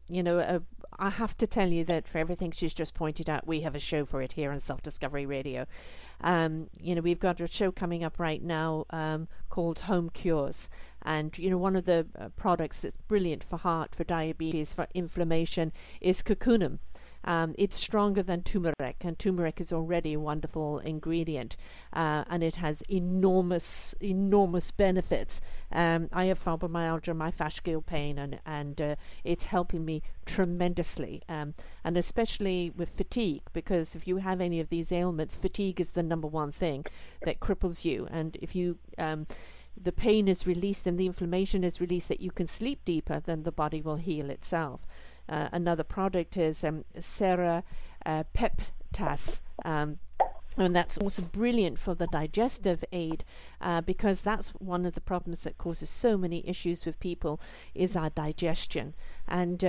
I have to tell you that for everything she's just pointed out, we have a show for it here on Self Discovery Radio. We've got a show coming up right now called Home Cures. And, one of the products that's brilliant for heart, for diabetes, for inflammation is Cocoonum. It's stronger than turmeric, and turmeric is already a wonderful ingredient, and it has enormous benefits. I have fibromyalgia, my fascial pain, and it's helping me tremendously, and especially with fatigue, because if you have any of these ailments, fatigue is the number one thing that cripples you. And if you the pain is released and the inflammation is released, that you can sleep deeper, then the body will heal itself. Another product is Serapeptas, And that's also brilliant for the digestive aid, because that's one of the problems that causes so many issues with people is our digestion. And,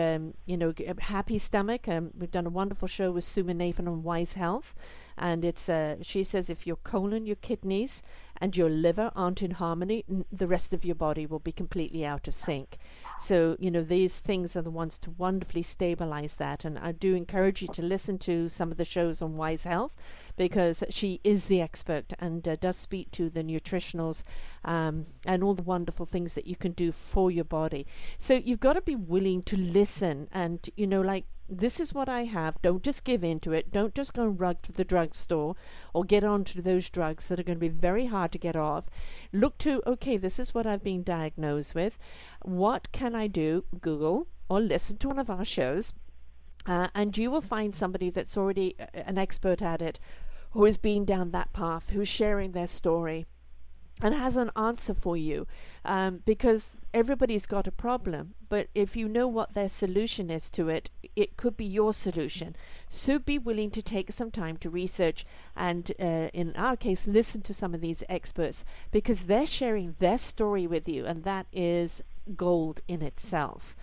happy stomach. We've done a wonderful show with Sue Nathan on Wise Health. And she says if your colon, your kidneys, and your liver aren't in harmony, the rest of your body will be completely out of sync. So, these things are the ones to wonderfully stabilize that. And I do encourage you to listen to some of the shows on Wise Health, because she is the expert and does speak to the nutritionals and all the wonderful things that you can do for your body. So you've got to be willing to listen and, this is what I have. Don't just give in to it. Don't just go and run to the drugstore or get onto those drugs that are going to be very hard to get off. Look to, okay, this is what I've been diagnosed with. What can I do? Google or listen to one of our shows. And you will find somebody that's already an expert at it, who has been down that path, who's sharing their story and has an answer for you, because everybody's got a problem, but if you know what their solution is to it, it could be your solution. So be willing to take some time to research and, in our case, listen to some of these experts, because they're sharing their story with you, and that is gold in itself.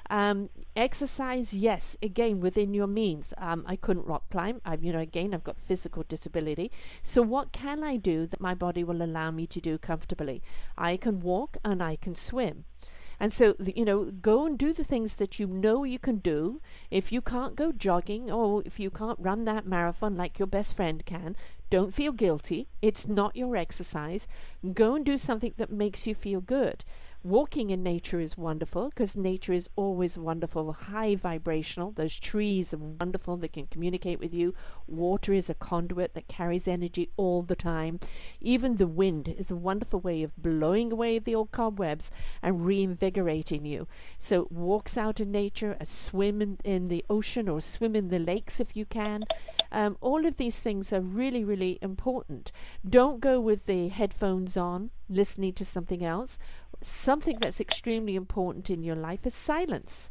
Exercise, yes, again, within your means. I couldn't rock climb. I've got physical disability. So what can I do that my body will allow me to do comfortably? I can walk and I can swim. And so, go and do the things that you can do. If you can't go jogging, or if you can't run that marathon like your best friend can, don't feel guilty. It's not your exercise. Go and do something that makes you feel good. Walking in nature is wonderful, because nature is always wonderful, high vibrational. Those trees are wonderful, they can communicate with you. Water is a conduit that carries energy all the time. Even the wind is a wonderful way of blowing away the old cobwebs and reinvigorating you. So walks out in nature, a swim in the ocean, or swim in the lakes if you can. All of these things are really, really important. Don't go with the headphones on, listening to something else. Something that's extremely important in your life is silence.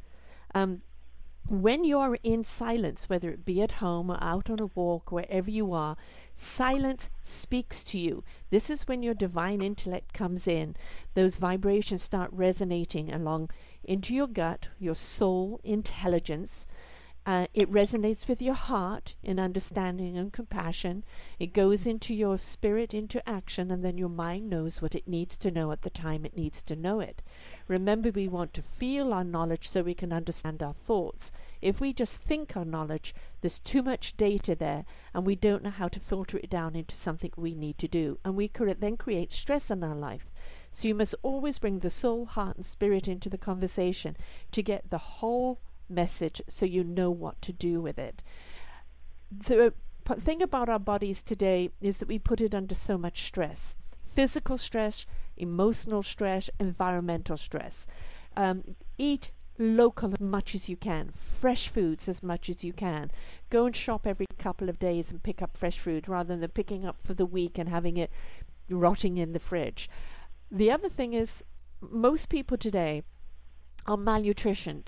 When you're in silence, whether it be at home or out on a walk, wherever you are, silence speaks to you. This is when your divine intellect comes in. Those vibrations start resonating along into your gut, your soul intelligence. It resonates with your heart in understanding and compassion. It goes into your spirit, into action, and then your mind knows what it needs to know at the time it needs to know it. Remember, we want to feel our knowledge so we can understand our thoughts. If we just think our knowledge, there's too much data there, and we don't know how to filter it down into something we need to do, and we could then create stress in our life. So you must always bring the soul, heart, and spirit into the conversation to get the whole message, so you know what to do with it. The thing about our bodies today is that we put it under so much stress. Physical stress, emotional stress, environmental stress. Eat local as much as you can, fresh foods as much as you can. Go and shop every couple of days and pick up fresh food, rather than picking up for the week and having it rotting in the fridge. The other thing is, most people today are malnutritioned.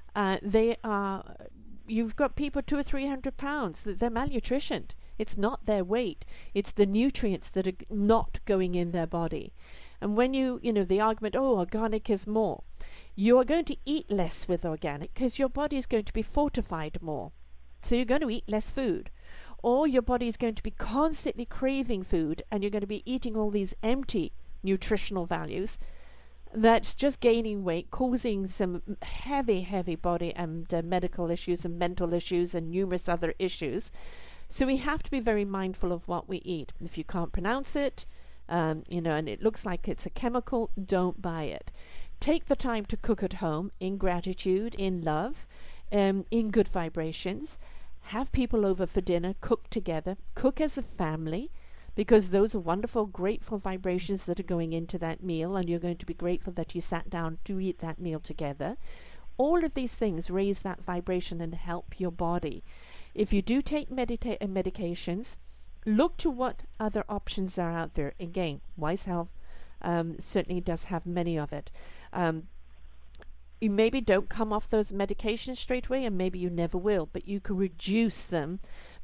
You've got people 200 or 300 pounds that they're malnutritioned. It's not their weight, it's the nutrients that are not going in their body. And when the argument, organic is more, you are going to eat less with organic because your body is going to be fortified more. So you're going to eat less food. Or your body is going to be constantly craving food, and you're going to be eating all these empty nutritional values that's just gaining weight, causing some heavy body and medical issues and mental issues and numerous other issues. So we have to be very mindful of what we eat. If you can't pronounce it, and it looks like it's a chemical, don't buy it. Take the time to cook at home in gratitude, in love, in good vibrations. Have people over for dinner, cook together, cook as a family, because those are wonderful, grateful vibrations that are going into that meal, and you're going to be grateful that you sat down to eat that meal together. All of these things raise that vibration and help your body. If you do take medications, look to what other options are out there. Again, Wise Health certainly does have many of it. You maybe don't come off those medications straight away, and maybe you never will, but you can reduce them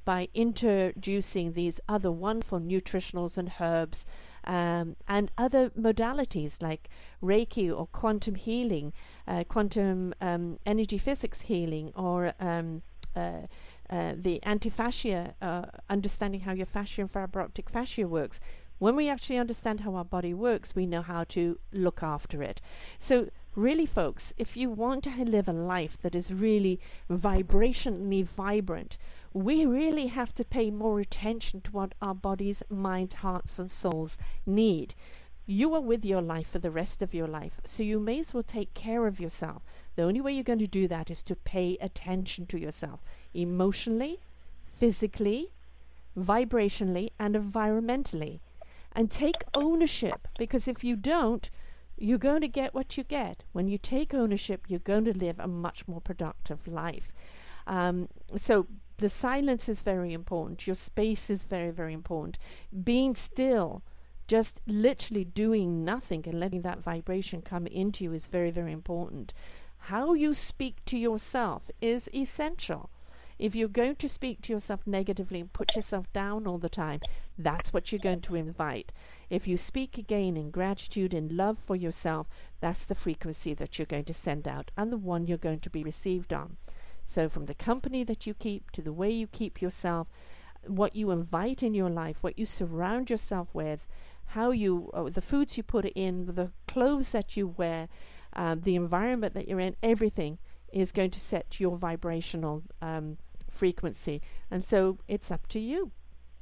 by introducing these other wonderful nutritionals and herbs and other modalities like Reiki or quantum healing, quantum energy physics healing, or the anti-fascia, understanding how your fascia and fiber optic fascia works. When we actually understand how our body works, we know how to look after it. So really, folks, if you want to live a life that is really vibrationally vibrant, we really have to pay more attention to what our bodies, minds, hearts and souls need. You are with your life for the rest of your life, so you may as well take care of yourself. The only way you're going to do that is to pay attention to yourself, emotionally, physically, vibrationally and environmentally. And take ownership, because if you don't, you're going to get what you get. When you take ownership, you're going to live a much more productive life. So the silence is very important. Your space is very, very important. Being still, just literally doing nothing and letting that vibration come into you is very, very important. How you speak to yourself is essential. If you're going to speak to yourself negatively and put yourself down all the time, that's what you're going to invite. If you speak again in gratitude and love for yourself, that's the frequency that you're going to send out and the one you're going to be received on. So from the company that you keep to the way you keep yourself, what you invite in your life, what you surround yourself with, how you, the foods you put in, the clothes that you wear, the environment that you're in, everything is going to set your vibrational frequency. And so it's up to you.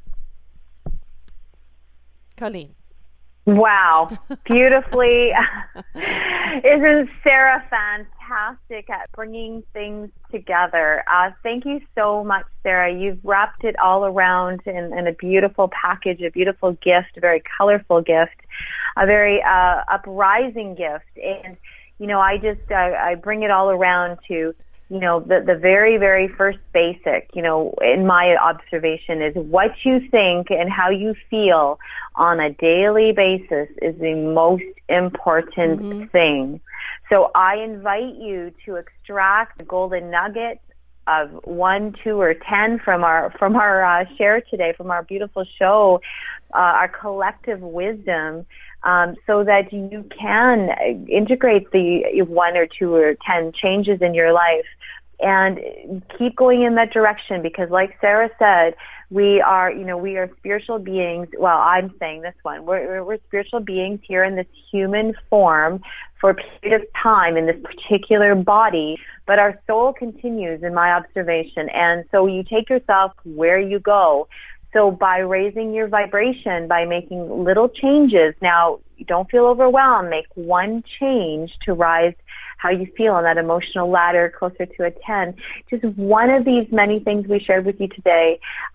Colleen. Wow, beautifully. Isn't Sarah fantastic at bringing things together? Thank you so much, Sarah. You've wrapped it all around in a beautiful package, a beautiful gift, a very colorful gift, a very uprising gift. And, you know, I bring it all around to, you know, the very, very first basic, you know, in my observation is what you think and how you feel on a daily basis is the most important thing. So I invite you to extract the golden nugget of 1, 2, or 10 from our share today, from our beautiful show, our collective wisdom, so that you can integrate the 1 or 2 or 10 changes in your life and keep going in that direction, because like Sarah said, we are spiritual beings. Well, I'm saying this one. We're spiritual beings here in this human form for a period of time in this particular body, but our soul continues in my observation. And so you take yourself where you go. So by raising your vibration, by making little changes, now you don't feel overwhelmed, make one change to rise how you feel on that emotional ladder closer to a 10. Just one of these many things we shared with you today,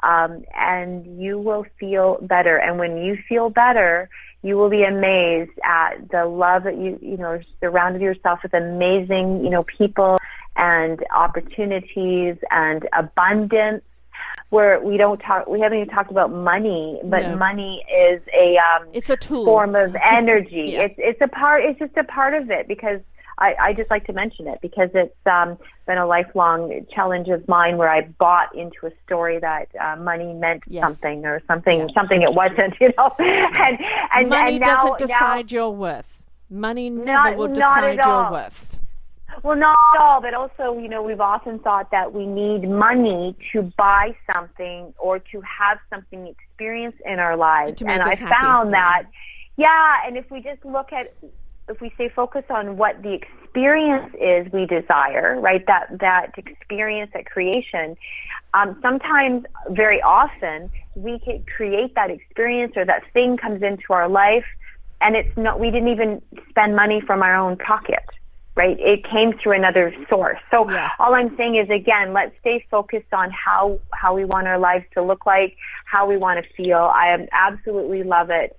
and you will feel better. And when you feel better, you will be amazed at the love that you surrounded yourself with amazing, people and opportunities and abundance. Where we haven't even talked about money, but no. Money is it's a tool, form of energy. Yeah. It's just a part of it, because I just like to mention it because it's been a lifelong challenge of mine where I bought into a story that money meant something or something it wasn't, and money now, doesn't decide your worth. Money never will decide your worth. Well, not at all, but also, we've often thought that we need money to buy something or to have something experience in our lives. And I found that, and if we just if we stay focused on what the experience is we desire, right, that experience, that creation, sometimes, very often, we can create that experience or that thing comes into our life, and we didn't even spend money from our own pocket. Right? It came through another source. So all I'm saying is, again, let's stay focused on how we want our lives to look like, how we want to feel. I absolutely love it.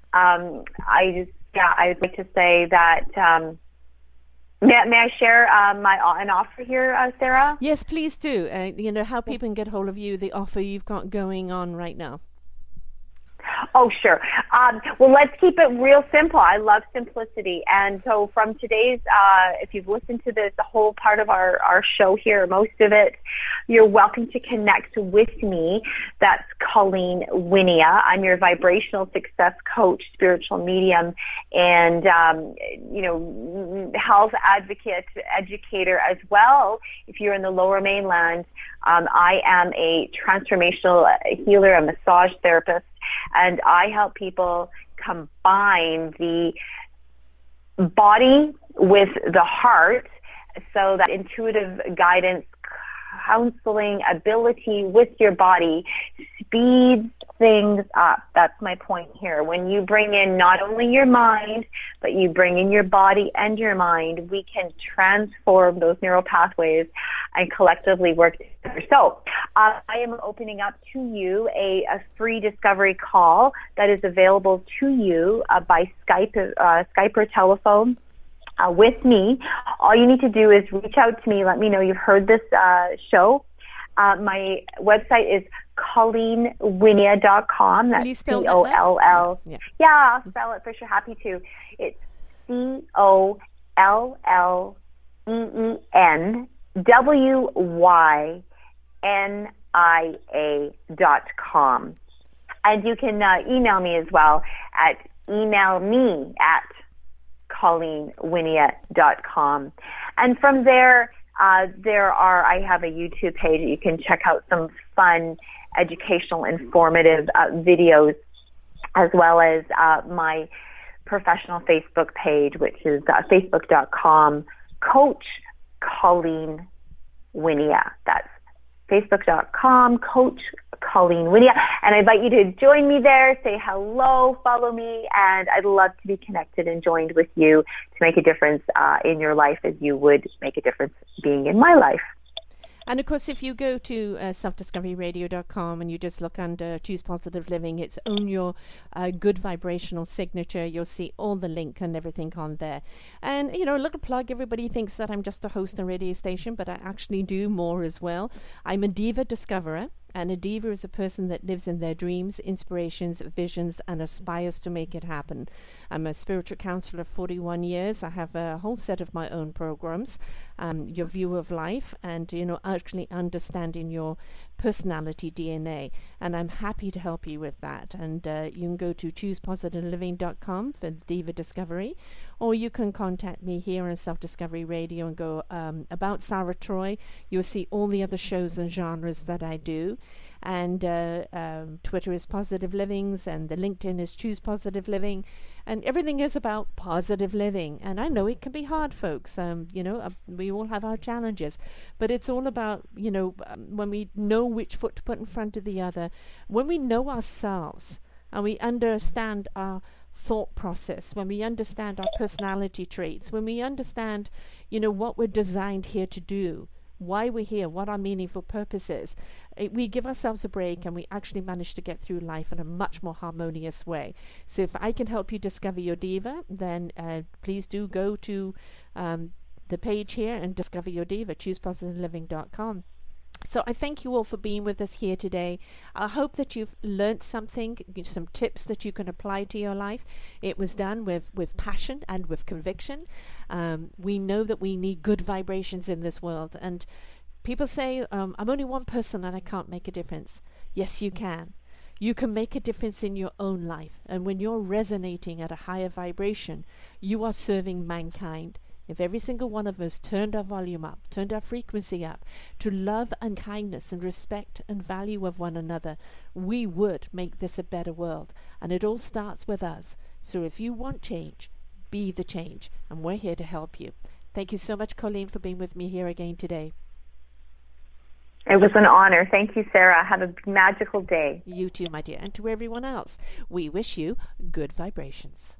I'd like to say that, may I share an offer here, Sarah? Yes, please do. How people can get hold of you, the offer you've got going on right now. Oh, sure. Well, let's keep it real simple. I love simplicity. And so from today's, if you've listened to the whole part of our show here, most of it, you're welcome to connect with me. That's Colleen Winia. I'm your vibrational success coach, spiritual medium, and, health advocate, educator as well. If you're in the Lower Mainland, I am a transformational healer, a massage therapist, and I help people combine the body with the heart so that intuitive guidance, counseling ability with your body speeds things up. That's my point here. When you bring in not only your mind, but you bring in your body and your mind, we can transform those neural pathways and collectively work together. So I am opening up to you a free discovery call that is available to you by Skype or telephone. With me. All you need to do is reach out to me. Let me know you've heard this show. My website is ColleenWinia.com. That's COLL. Yeah, I'll spell it for sure. Happy to. It's ColleenWinia.com. And you can email me as well at ColleenWinia.com. And from there, I have a YouTube page. You can check out some fun, educational, informative videos, as well as my professional Facebook page, which is facebook.com, Coach Colleen Winia. That's facebook.com, Coach Colleen Winia. And I invite you to join me there, say hello, follow me, and I'd love to be connected and joined with you to make a difference in your life as you would make a difference being in my life. And of course, if you go to selfdiscoveryradio.com and you just look under Choose Positive Living, it's Own Your Good Vibrational Signature. You'll see all the link and everything on there. And, a little plug, everybody thinks that I'm just a host on a radio station, but I actually do more as well. I'm a diva discoverer. And a diva is a person that lives in their dreams, inspirations, visions, and aspires to make it happen. I'm a spiritual counselor of 41 years. I have a whole set of my own programs, your view of life, and, actually understanding your personality DNA. And I'm happy to help you with that. And you can go to choosepositiveliving.com for Diva Discovery, or you can contact me here on Self Discovery Radio and go about Sarah Troy. You'll see all the other shows and genres that I do. And Twitter is Positive Livings, and the LinkedIn is Choose Positive Living, and everything is about positive living. And I know it can be hard, folks. We all have our challenges, but it's all about when we know which foot to put in front of the other, when we know ourselves and we understand our thought process, when we understand our personality traits, when we understand what we're designed here to do, why we're here, what our meaningful purpose is, we give ourselves a break and we actually manage to get through life in a much more harmonious way. So if I can help you discover your diva, then please do go to the page here and discover your diva, choosepositiveliving.com. So I thank you all for being with us here today. I hope that you've learnt something, some tips that you can apply to your life. It was done with passion and with conviction. We know that we need good vibrations in this world. And people say, I'm only one person and I can't make a difference. Yes, you can. You can make a difference in your own life. And when you're resonating at a higher vibration, you are serving mankind. If every single one of us turned our volume up, turned our frequency up to love and kindness and respect and value of one another, we would make this a better world. And it all starts with us. So if you want change, be the change. And we're here to help you. Thank you so much, Colleen, for being with me here again today. It was an honor. Thank you, Sarah. Have a magical day. You too, my dear. And to everyone else, we wish you good vibrations.